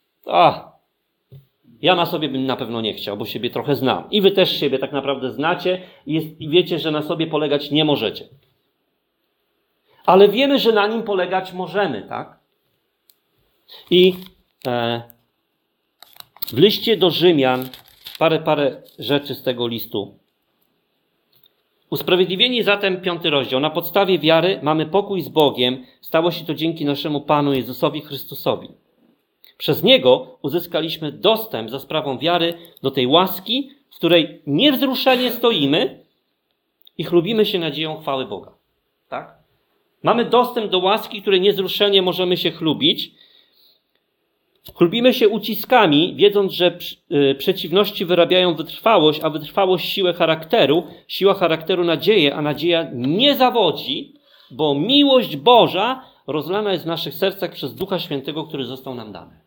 ja na sobie bym na pewno nie chciał, bo siebie trochę znam. I wy też siebie tak naprawdę znacie i wiecie, że na sobie polegać nie możecie. Ale wiemy, że na nim polegać możemy, tak? I w liście do Rzymian parę rzeczy z tego listu. Usprawiedliwieni zatem 5 rozdział. Na podstawie wiary mamy pokój z Bogiem. Stało się to dzięki naszemu Panu Jezusowi Chrystusowi. Przez Niego uzyskaliśmy dostęp za sprawą wiary do tej łaski, w której niewzruszenie stoimy i chlubimy się nadzieją chwały Boga. Tak? Mamy dostęp do łaski, której niewzruszenie możemy się chlubić. Chlubimy się uciskami, wiedząc, że przeciwności wyrabiają wytrwałość, a wytrwałość siłę charakteru, siła charakteru nadzieję, a nadzieja nie zawodzi, bo miłość Boża rozlana jest w naszych sercach przez Ducha Świętego, który został nam dany.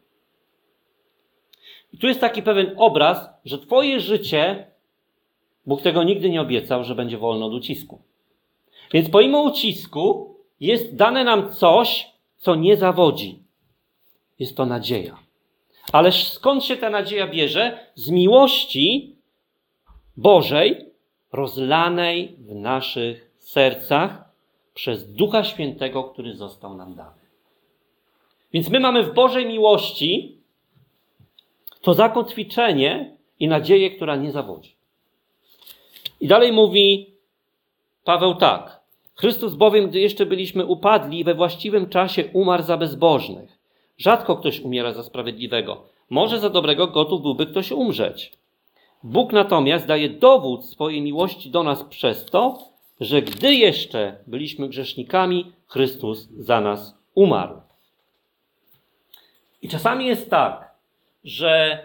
I tu jest taki pewien obraz, że twoje życie, Bóg tego nigdy nie obiecał, że będzie wolne od ucisku. Więc pomimo ucisku jest dane nam coś, co nie zawodzi. Jest to nadzieja. Ale skąd się ta nadzieja bierze? Z miłości Bożej rozlanej w naszych sercach przez Ducha Świętego, który został nam dany. Więc my mamy w Bożej miłości to zakotwiczenie i nadzieję, która nie zawodzi. I dalej mówi Paweł tak. Chrystus bowiem, gdy jeszcze byliśmy upadli, we właściwym czasie umarł za bezbożnych. Rzadko ktoś umiera za sprawiedliwego. Może za dobrego gotów byłby ktoś umrzeć. Bóg natomiast daje dowód swojej miłości do nas przez to, że gdy jeszcze byliśmy grzesznikami, Chrystus za nas umarł. I czasami jest tak, że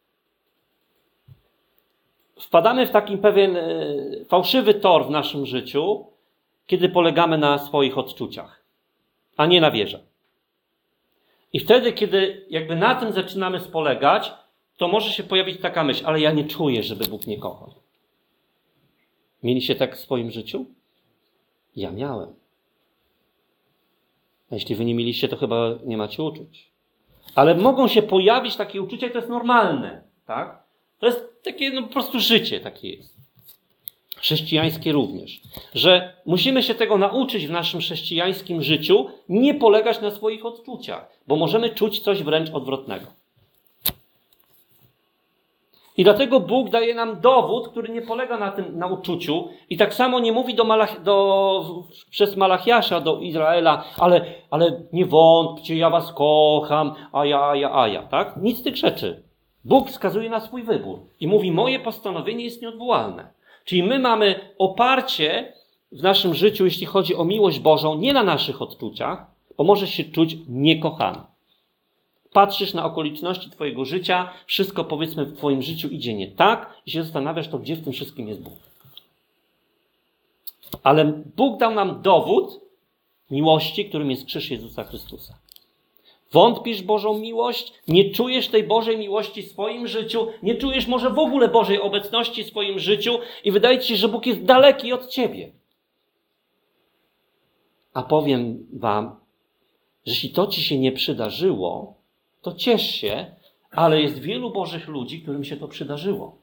wpadamy w taki pewien fałszywy tor w naszym życiu, kiedy polegamy na swoich odczuciach, a nie na wierze. I wtedy, kiedy jakby na tym zaczynamy spolegać, to może się pojawić taka myśl, ale ja nie czuję, żeby Bóg mnie kochał. Mieliście tak w swoim życiu? Ja miałem. A jeśli wy nie mieliście, to chyba nie macie uczuć. Ale mogą się pojawić takie uczucia i to jest normalne. Tak? To jest takie po prostu życie takie jest. Chrześcijańskie również. Że musimy się tego nauczyć w naszym chrześcijańskim życiu, nie polegać na swoich odczuciach, bo możemy czuć coś wręcz odwrotnego. I dlatego Bóg daje nam dowód, który nie polega na uczuciu i tak samo nie mówi przez Malachiasza do Izraela, ale nie wątpcie, ja was kocham, a ja, tak? Nic z tych rzeczy. Bóg wskazuje na swój wybór i mówi, moje postanowienie jest nieodwołalne. Czyli my mamy oparcie w naszym życiu, jeśli chodzi o miłość Bożą, nie na naszych odczuciach, bo możesz się czuć niekochany. patrzysz na okoliczności twojego życia, wszystko powiedzmy w twoim życiu idzie nie tak i się zastanawiasz, to gdzie w tym wszystkim jest Bóg. Ale Bóg dał nam dowód miłości, którym jest krzyż Jezusa Chrystusa. Wątpisz w Bożą miłość, nie czujesz tej Bożej miłości w swoim życiu, nie czujesz może w ogóle Bożej obecności w swoim życiu i wydaje ci się, że Bóg jest daleki od ciebie. A powiem wam, że jeśli to ci się nie przydarzyło, to ciesz się, ale jest wielu Bożych ludzi, którym się to przydarzyło.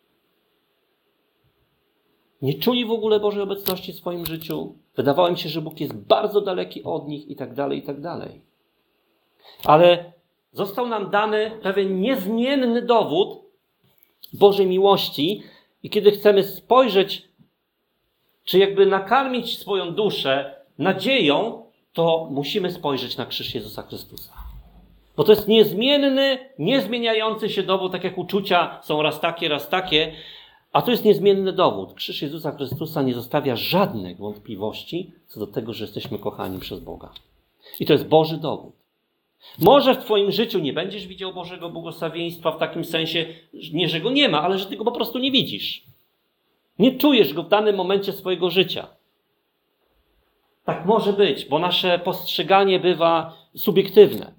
Nie czuli w ogóle Bożej obecności w swoim życiu. Wydawało im się, że Bóg jest bardzo daleki od nich i tak dalej, i tak dalej. Ale został nam dany pewien niezmienny dowód Bożej miłości i kiedy chcemy spojrzeć, czy jakby nakarmić swoją duszę nadzieją, to musimy spojrzeć na krzyż Jezusa Chrystusa. Bo to jest niezmienny, niezmieniający się dowód, tak jak uczucia są raz takie, a to jest niezmienny dowód. Krzyż Jezusa Chrystusa nie zostawia żadnych wątpliwości co do tego, że jesteśmy kochani przez Boga. I to jest Boży dowód. Może w twoim życiu nie będziesz widział Bożego błogosławieństwa w takim sensie, nie, że go nie ma, ale że ty go po prostu nie widzisz. Nie czujesz go w danym momencie swojego życia. Tak może być, bo nasze postrzeganie bywa subiektywne.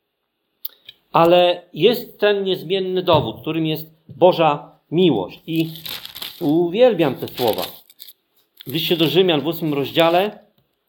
Ale jest ten niezmienny dowód, którym jest Boża miłość. I uwielbiam te słowa. W liście do Rzymian w 8 rozdziale,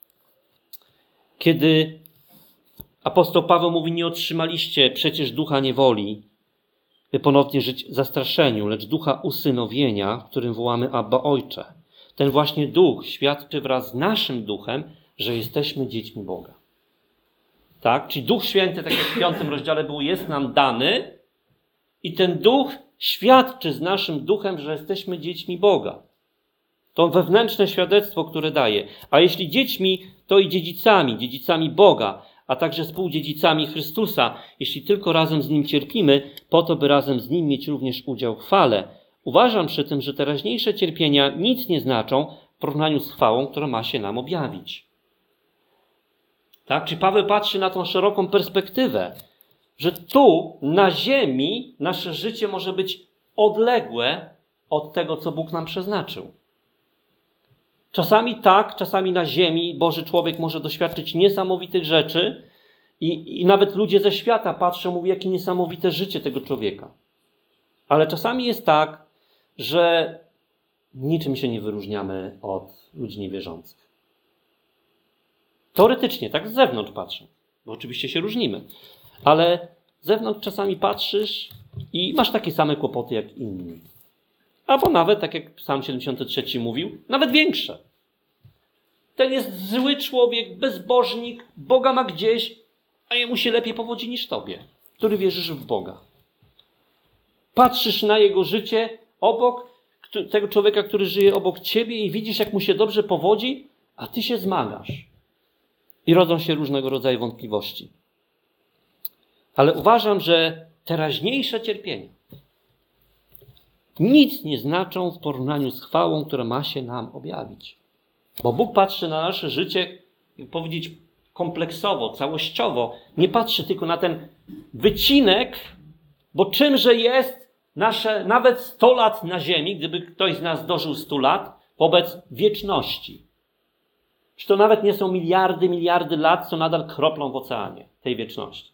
kiedy apostoł Paweł mówi, nie otrzymaliście przecież ducha niewoli, by ponownie żyć w zastraszeniu, lecz ducha usynowienia, w którym wołamy Abba Ojcze. Ten właśnie duch świadczy wraz z naszym duchem, że jesteśmy dziećmi Boga. Tak? Czyli Duch Święty, tak jak w 5 rozdziale był, jest nam dany i ten duch świadczy z naszym duchem, że jesteśmy dziećmi Boga. To wewnętrzne świadectwo, które daje. A jeśli dziećmi, to i dziedzicami Boga, a także współdziedzicami Chrystusa, jeśli tylko razem z Nim cierpimy, po to, by razem z Nim mieć również udział w chwale. Uważam przy tym, że teraźniejsze cierpienia nic nie znaczą w porównaniu z chwałą, która ma się nam objawić. Tak? Czy Paweł patrzy na tą szeroką perspektywę, że tu, na ziemi, nasze życie może być odległe od tego, co Bóg nam przeznaczył. Czasami tak, czasami na ziemi Boży człowiek może doświadczyć niesamowitych rzeczy i nawet ludzie ze świata patrzą, mówią, jakie niesamowite życie tego człowieka. Ale czasami jest tak, że niczym się nie wyróżniamy od ludzi niewierzących. Teoretycznie, tak z zewnątrz patrzę, bo oczywiście się różnimy, ale z zewnątrz czasami patrzysz i masz takie same kłopoty jak inni. Albo nawet, tak jak Psalm 73 mówił, nawet większe. Ten jest zły człowiek, bezbożnik, Boga ma gdzieś, a jemu się lepiej powodzi niż tobie, który wierzysz w Boga. Patrzysz na jego życie obok tego człowieka, który żyje obok ciebie i widzisz, jak mu się dobrze powodzi, a ty się zmagasz. I rodzą się różnego rodzaju wątpliwości. Ale uważam, że teraźniejsze cierpienia nic nie znaczą w porównaniu z chwałą, która ma się nam objawić. Bo Bóg patrzy na nasze życie, powiedzieć kompleksowo, całościowo. Nie patrzy tylko na ten wycinek, bo czymże jest nasze nawet 100 lat na ziemi, gdyby ktoś z nas dożył 100 lat, wobec wieczności. Że to nawet nie są miliardy lat, co nadal kroplą w oceanie tej wieczności.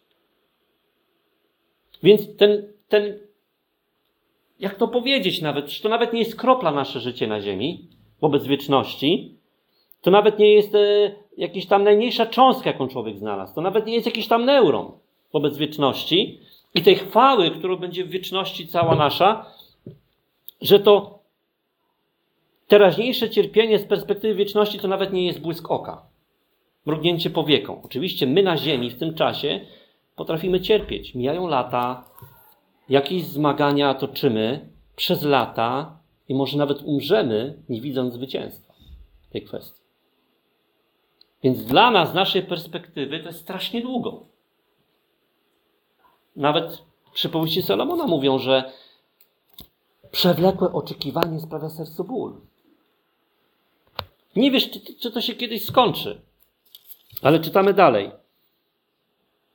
Więc ten jak to powiedzieć nawet, że to nawet nie jest kropla nasze życie na ziemi wobec wieczności, to nawet nie jest jakaś tam najmniejsza cząstka, jaką człowiek znalazł, to nawet nie jest jakiś tam neuron wobec wieczności i tej chwały, którą będzie w wieczności cała nasza, że to teraźniejsze cierpienie z perspektywy wieczności to nawet nie jest błysk oka, mrugnięcie powieką. Oczywiście my na ziemi w tym czasie potrafimy cierpieć. Mijają lata, jakieś zmagania toczymy przez lata i może nawet umrzemy, nie widząc zwycięstwa w tej kwestii. Więc dla nas, z naszej perspektywy, to jest strasznie długo. Nawet przypowieści Salomona mówią, że przewlekłe oczekiwanie sprawia sercu ból. Nie wiesz, czy to się kiedyś skończy. Ale czytamy dalej.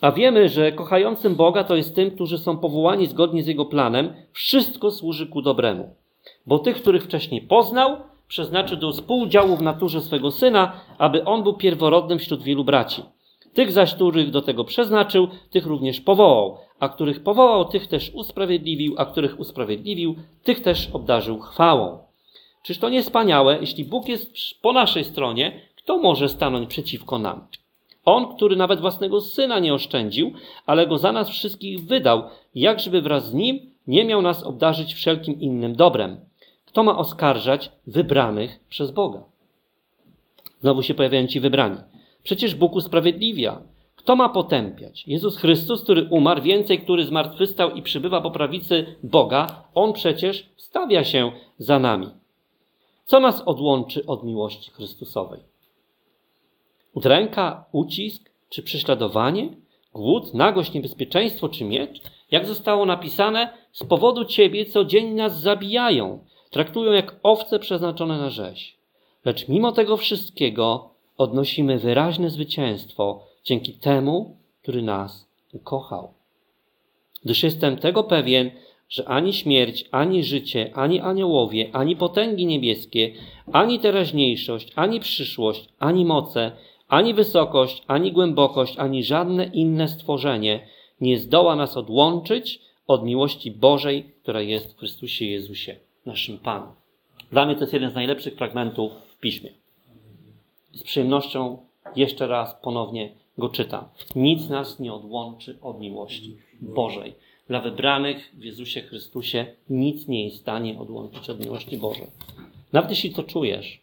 A wiemy, że kochającym Boga to jest tym, którzy są powołani zgodnie z Jego planem. Wszystko służy ku dobremu. Bo tych, których wcześniej poznał, przeznaczył do współudziału w naturze swego Syna, aby On był pierworodnym wśród wielu braci. Tych zaś, których do tego przeznaczył, tych również powołał. A których powołał, tych też usprawiedliwił, a których usprawiedliwił, tych też obdarzył chwałą. Czyż to nie wspaniałe? Jeśli Bóg jest po naszej stronie, kto może stanąć przeciwko nam? On, który nawet własnego Syna nie oszczędził, ale Go za nas wszystkich wydał, jakżeby wraz z Nim nie miał nas obdarzyć wszelkim innym dobrem. Kto ma oskarżać wybranych przez Boga? Znowu się pojawiają ci wybrani. Przecież Bóg usprawiedliwia. Kto ma potępiać? Jezus Chrystus, który umarł, więcej, który zmartwychwstał i przybywa po prawicy Boga, On przecież stawia się za nami. Co nas odłączy od miłości Chrystusowej? Udręka, ucisk czy prześladowanie? Głód, nagość, niebezpieczeństwo czy miecz? Jak zostało napisane, z powodu Ciebie codziennie nas zabijają, traktują jak owce przeznaczone na rzeź. Lecz mimo tego wszystkiego odnosimy wyraźne zwycięstwo dzięki temu, który nas ukochał. Gdyż jestem tego pewien, że ani śmierć, ani życie, ani aniołowie, ani potęgi niebieskie, ani teraźniejszość, ani przyszłość, ani moce, ani wysokość, ani głębokość, ani żadne inne stworzenie nie zdoła nas odłączyć od miłości Bożej, która jest w Chrystusie Jezusie, naszym Panu. Dla mnie to jest jeden z najlepszych fragmentów w Piśmie. Z przyjemnością jeszcze raz ponownie go czytam. Nic nas nie odłączy od miłości Bożej. Dla wybranych w Jezusie Chrystusie nic nie jest w stanie odłączyć od miłości Bożej. Nawet jeśli to czujesz,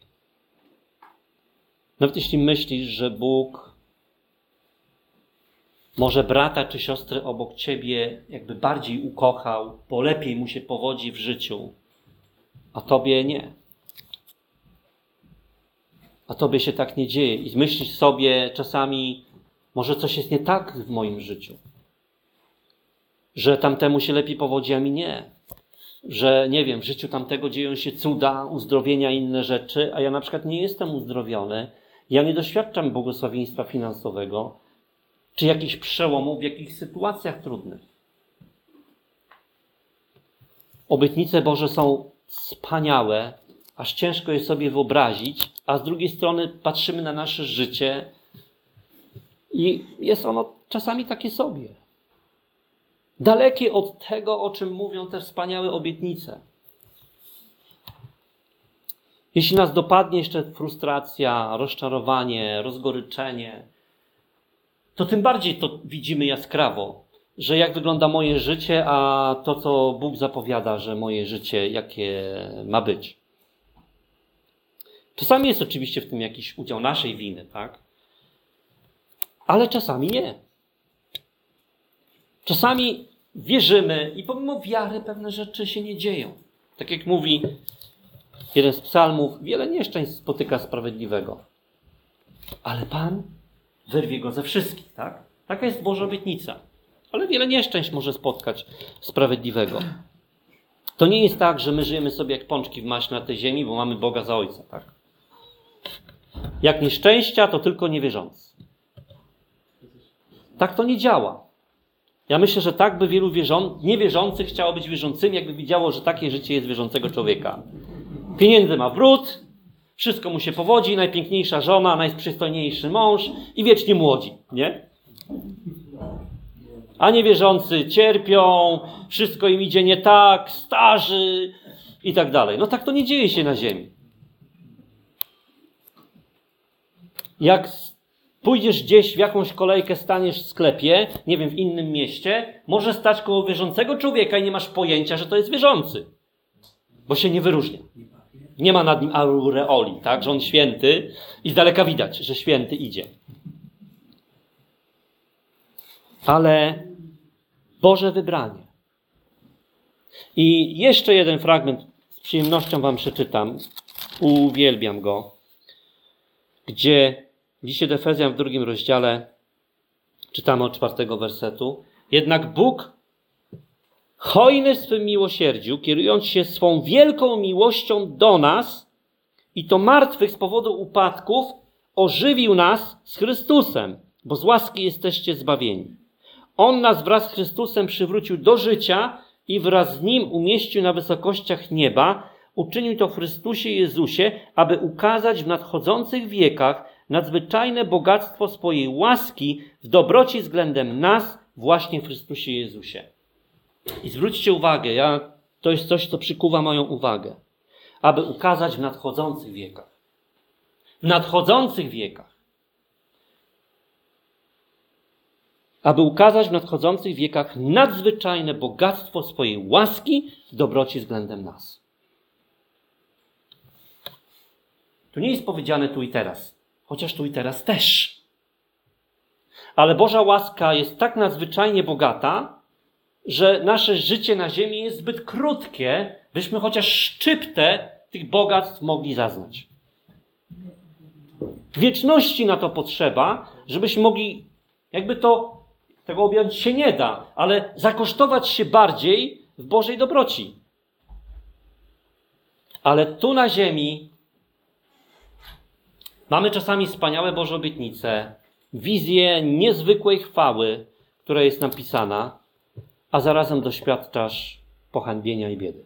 nawet jeśli myślisz, że Bóg może brata czy siostrę obok ciebie jakby bardziej ukochał, bo lepiej mu się powodzi w życiu, a tobie nie. A tobie się tak nie dzieje. I myślisz sobie czasami, może coś jest nie tak w moim życiu. Że tamtemu się lepiej powodzi, a mi nie. Że, nie wiem, w życiu tamtego dzieją się cuda, uzdrowienia, inne rzeczy, a ja na przykład nie jestem uzdrowiony. Ja nie doświadczam błogosławieństwa finansowego, czy jakichś przełomów w jakichś sytuacjach trudnych. Obietnice Boże są wspaniałe, aż ciężko je sobie wyobrazić, a z drugiej strony patrzymy na nasze życie i jest ono czasami takie sobie. Dalekie od tego, o czym mówią te wspaniałe obietnice. Jeśli nas dopadnie jeszcze frustracja, rozczarowanie, rozgoryczenie, to tym bardziej to widzimy jaskrawo, że jak wygląda moje życie, a to, co Bóg zapowiada, że moje życie, jakie ma być. Czasami jest oczywiście w tym jakiś udział naszej winy, tak? Ale czasami nie. Czasami wierzymy i pomimo wiary pewne rzeczy się nie dzieją. Tak jak mówi jeden z psalmów, wiele nieszczęść spotyka sprawiedliwego. Ale Pan wyrwie go ze wszystkich, tak? Taka jest Boża obietnica. Ale wiele nieszczęść może spotkać sprawiedliwego. To nie jest tak, że my żyjemy sobie jak pączki w maśle na tej ziemi, bo mamy Boga za Ojca, tak? Jak nieszczęścia, to tylko niewierzący. Tak to nie działa. Ja myślę, że tak by wielu niewierzących chciało być wierzącymi, jakby widziało, że takie życie jest wierzącego człowieka. Pieniędzy ma wrót, wszystko mu się powodzi, najpiękniejsza żona, najprzystojniejszy mąż i wiecznie młodzi, nie? A niewierzący cierpią, wszystko im idzie nie tak, starzy i tak dalej. No tak to nie dzieje się na ziemi. Jak pójdziesz gdzieś w jakąś kolejkę, staniesz w sklepie, nie wiem, w innym mieście, może stać koło wierzącego człowieka i nie masz pojęcia, że to jest wierzący. Bo się nie wyróżnia. Nie ma nad nim aureoli, tak? Że on święty i z daleka widać, że święty idzie. Ale Boże wybranie. I jeszcze jeden fragment z przyjemnością wam przeczytam. Uwielbiam go. Gdzie dzisiaj do Efezjan w 2 rozdziale czytamy od 4 wersetu. Jednak Bóg, hojny w swym miłosierdziu, kierując się swą wielką miłością do nas i to martwych z powodu upadków, ożywił nas z Chrystusem, bo z łaski jesteście zbawieni. On nas wraz z Chrystusem przywrócił do życia i wraz z Nim umieścił na wysokościach nieba. Uczynił to w Chrystusie Jezusie, aby ukazać w nadchodzących wiekach nadzwyczajne bogactwo swojej łaski w dobroci względem nas właśnie w Chrystusie Jezusie. I zwróćcie uwagę, to jest coś, co przykuwa moją uwagę. Aby ukazać w nadchodzących wiekach. W nadchodzących wiekach. Aby ukazać w nadchodzących wiekach nadzwyczajne bogactwo swojej łaski w dobroci względem nas. Tu nie jest powiedziane tu i teraz, chociaż tu i teraz też. Ale Boża łaska jest tak nadzwyczajnie bogata, że nasze życie na ziemi jest zbyt krótkie, byśmy chociaż szczyptę tych bogactw mogli zaznać. Wieczności na to potrzeba, żebyśmy mogli, tego objąć się nie da, ale zakosztować się bardziej w Bożej dobroci. Ale tu na ziemi mamy czasami wspaniałe Boże obietnice, wizję niezwykłej chwały, która jest napisana, a zarazem doświadczasz pohańbienia i biedy.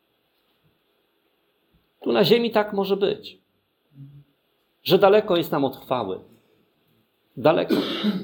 Tu na ziemi tak może być, że daleko jest nam od chwały. Daleko.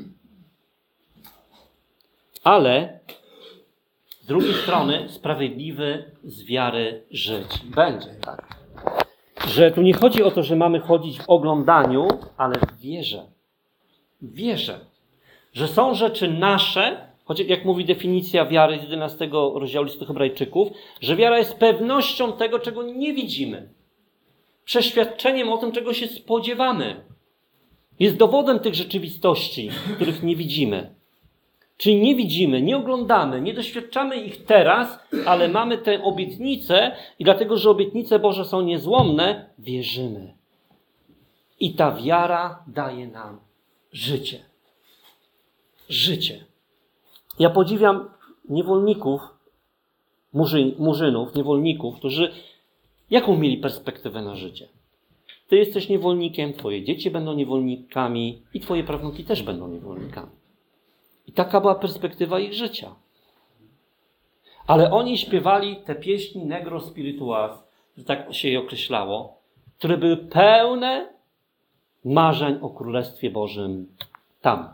Ale z drugiej strony sprawiedliwy z wiary żyć będzie, tak. Że tu nie chodzi o to, że mamy chodzić w oglądaniu, ale w wierze. W wierze. Że są rzeczy nasze, choć jak mówi definicja wiary z 11 rozdziału listu Hebrajczyków, że wiara jest pewnością tego, czego nie widzimy. Przeświadczeniem o tym, czego się spodziewamy. Jest dowodem tych rzeczywistości, których nie widzimy. Czyli nie widzimy, nie oglądamy, nie doświadczamy ich teraz, ale mamy tę obietnicę i dlatego, że obietnice Boże są niezłomne, wierzymy. I ta wiara daje nam życie. Życie. Ja podziwiam niewolników, murzynów, niewolników, którzy jaką mieli perspektywę na życie? Ty jesteś niewolnikiem, twoje dzieci będą niewolnikami i twoje prawnuki też będą niewolnikami. I taka była perspektywa ich życia. Ale oni śpiewali te pieśni negro spirituas, że tak się je określało, które były pełne marzeń o Królestwie Bożym tam.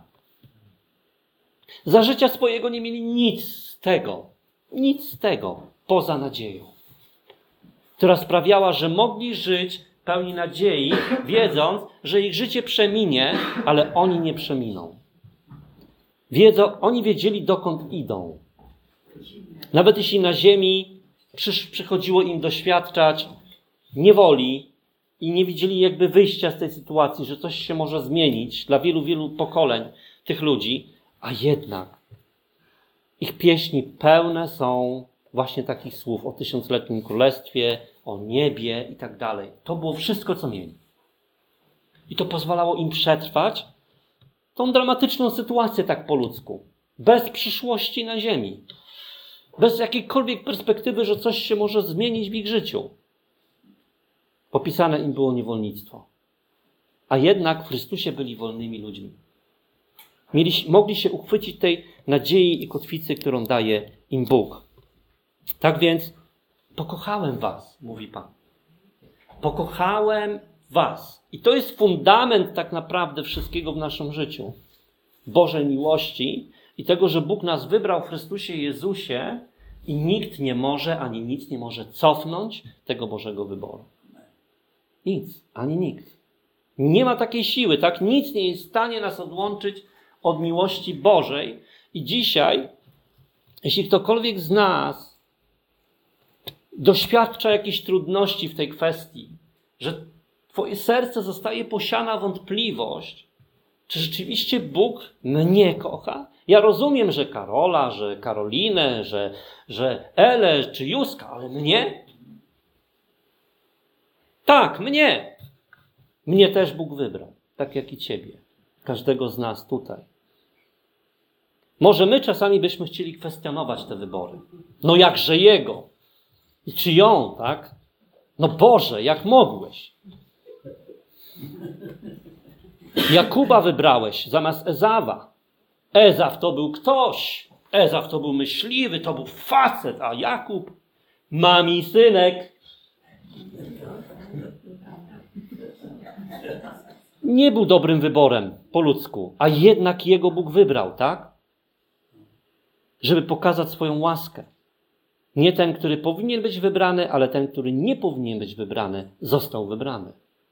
Za życia swojego nie mieli nic z tego poza nadzieją, która sprawiała, że mogli żyć pełni nadziei, wiedząc, że ich życie przeminie, ale oni nie przeminą. Oni wiedzieli, dokąd idą. Nawet jeśli na ziemi przychodziło im doświadczać niewoli i nie widzieli jakby wyjścia z tej sytuacji, że coś się może zmienić dla wielu, wielu pokoleń tych ludzi, a jednak ich pieśni pełne są właśnie takich słów o tysiącletnim królestwie, o niebie i tak dalej. To było wszystko, co mieli. I to pozwalało im przetrwać tą dramatyczną sytuację tak po ludzku. Bez przyszłości na ziemi. Bez jakiejkolwiek perspektywy, że coś się może zmienić w ich życiu. Popisane im było niewolnictwo. A jednak w Chrystusie byli wolnymi ludźmi. Mogli się uchwycić tej nadziei i kotwicy, którą daje im Bóg. Tak więc pokochałem was, mówi Pan. Pokochałem was. I to jest fundament tak naprawdę wszystkiego w naszym życiu. Bożej miłości i tego, że Bóg nas wybrał w Chrystusie Jezusie i nikt nie może, ani nic nie może cofnąć tego Bożego wyboru. Nic, ani nikt. Nie ma takiej siły, tak? Nic nie jest w stanie nas odłączyć od miłości Bożej. I dzisiaj, jeśli ktokolwiek z nas doświadcza jakichś trudności w tej kwestii, że twoje serce zostaje posiana wątpliwość, czy rzeczywiście Bóg mnie kocha? Ja rozumiem, że Karola, że Karolinę, że Elę, czy Józka, ale mnie? Tak, mnie. Mnie też Bóg wybrał, tak jak i ciebie. Każdego z nas tutaj. Może my czasami byśmy chcieli kwestionować te wybory. No jakże Jego? I czy ją, tak? No Boże, jak mogłeś? Jakuba wybrałeś zamiast Ezawa. Ezaw to był ktoś. Ezaw to był myśliwy, to był facet, a Jakub, mami synek, nie był dobrym wyborem po ludzku, a jednak jego Bóg wybrał, tak? Żeby pokazać swoją łaskę. Nie ten, który powinien być wybrany, ale ten, który nie powinien być wybrany, został wybrany.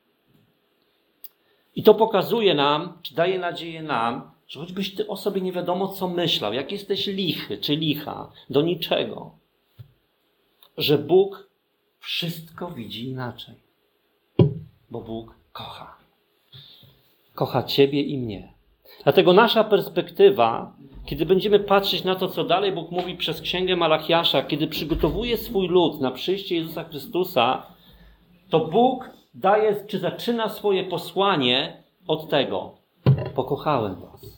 I to pokazuje nam, czy daje nadzieję nam, że choćbyś ty o sobie nie wiadomo co myślał, jak jesteś lichy czy licha, do niczego, że Bóg wszystko widzi inaczej. Bo Bóg kocha. Kocha ciebie i mnie. Dlatego nasza perspektywa, kiedy będziemy patrzeć na to, co dalej Bóg mówi przez Księgę Malachiasza, kiedy przygotowuje swój lud na przyjście Jezusa Chrystusa, to Bóg daje, czy zaczyna swoje posłanie od tego. Pokochałem was.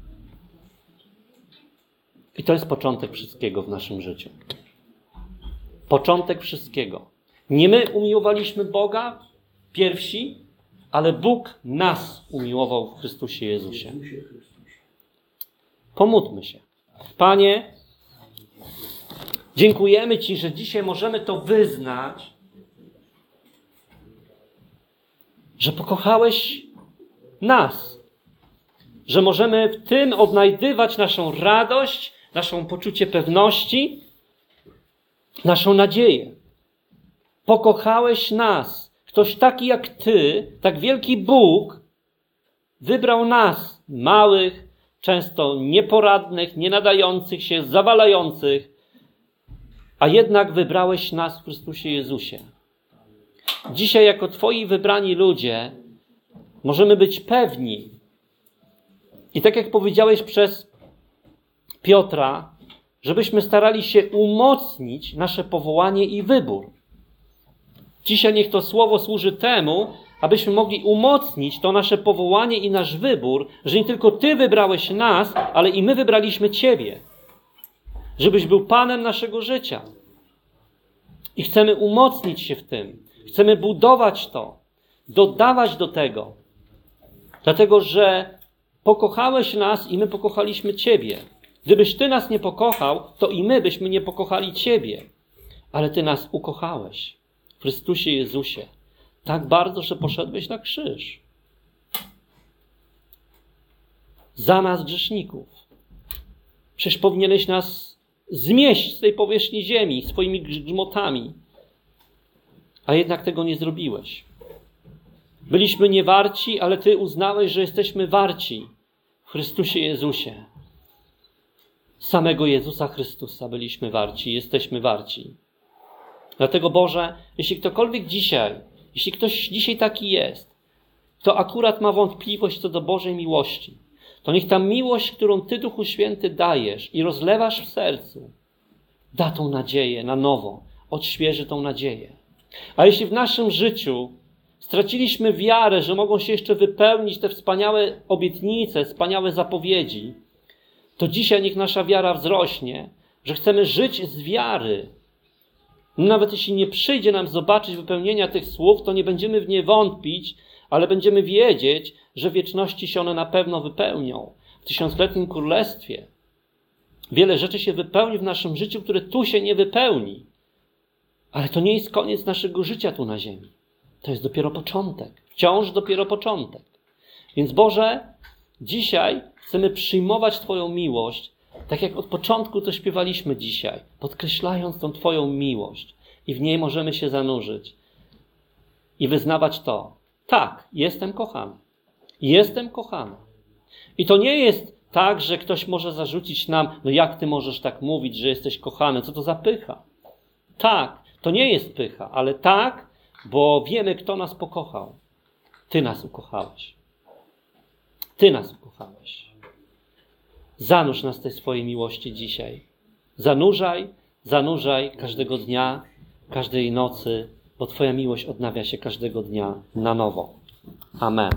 I to jest początek wszystkiego w naszym życiu. Początek wszystkiego. Nie my umiłowaliśmy Boga pierwsi, ale Bóg nas umiłował w Chrystusie Jezusie. Pomódlmy się. Panie, dziękujemy Ci, że dzisiaj możemy to wyznać, że pokochałeś nas, że możemy w tym odnajdywać naszą radość, naszą poczucie pewności, naszą nadzieję. Pokochałeś nas. Ktoś taki jak Ty, tak wielki Bóg, wybrał nas, małych, często nieporadnych, nie nadających się, zawalających, a jednak wybrałeś nas w Chrystusie Jezusie. Dzisiaj jako Twoi wybrani ludzie możemy być pewni. I tak jak powiedziałeś przez Piotra, żebyśmy starali się umocnić nasze powołanie i wybór. Dzisiaj niech to słowo służy temu, abyśmy mogli umocnić to nasze powołanie i nasz wybór, że nie tylko Ty wybrałeś nas, ale i my wybraliśmy Ciebie. Żebyś był Panem naszego życia. I chcemy umocnić się w tym. Chcemy budować to, dodawać do tego. Dlatego, że pokochałeś nas i my pokochaliśmy Ciebie. Gdybyś Ty nas nie pokochał, to i my byśmy nie pokochali Ciebie. Ale Ty nas ukochałeś w Chrystusie Jezusie. Tak bardzo, że poszedłeś na krzyż. Za nas grzeszników. Przecież powinieneś nas zmieść z tej powierzchni ziemi swoimi grzmotami. A jednak tego nie zrobiłeś. Byliśmy niewarci, ale Ty uznałeś, że jesteśmy warci w Chrystusie Jezusie. Samego Jezusa Chrystusa byliśmy warci, jesteśmy warci. Dlatego Boże, jeśli ktokolwiek dzisiaj, jeśli ktoś dzisiaj taki jest, kto akurat ma wątpliwość co do Bożej miłości, to niech ta miłość, którą Ty, Duchu Święty, dajesz i rozlewasz w sercu, da tą nadzieję na nowo, odświeży tą nadzieję. A jeśli w naszym życiu straciliśmy wiarę, że mogą się jeszcze wypełnić te wspaniałe obietnice, wspaniałe zapowiedzi, to dzisiaj niech nasza wiara wzrośnie, że chcemy żyć z wiary. Nawet jeśli nie przyjdzie nam zobaczyć wypełnienia tych słów, to nie będziemy w nie wątpić, ale będziemy wiedzieć, że w wieczności się one na pewno wypełnią. W tysiącletnim królestwie wiele rzeczy się wypełni w naszym życiu, które tu się nie wypełni. Ale to nie jest koniec naszego życia tu na ziemi. To jest dopiero początek. Wciąż dopiero początek. Więc Boże, dzisiaj chcemy przyjmować Twoją miłość, tak jak od początku to śpiewaliśmy dzisiaj, podkreślając tą Twoją miłość. I w niej możemy się zanurzyć. I wyznawać to. Tak, jestem kochany. Jestem kochany. I to nie jest tak, że ktoś może zarzucić nam, no jak Ty możesz tak mówić, że jesteś kochany? Co to za pycha? Tak, to nie jest pycha, ale tak, bo wiemy, kto nas pokochał. Ty nas ukochałeś. Ty nas ukochałeś. Zanurz nas w tej swojej miłości dzisiaj. Zanurzaj każdego dnia, każdej nocy, bo Twoja miłość odnawia się każdego dnia na nowo. Amen.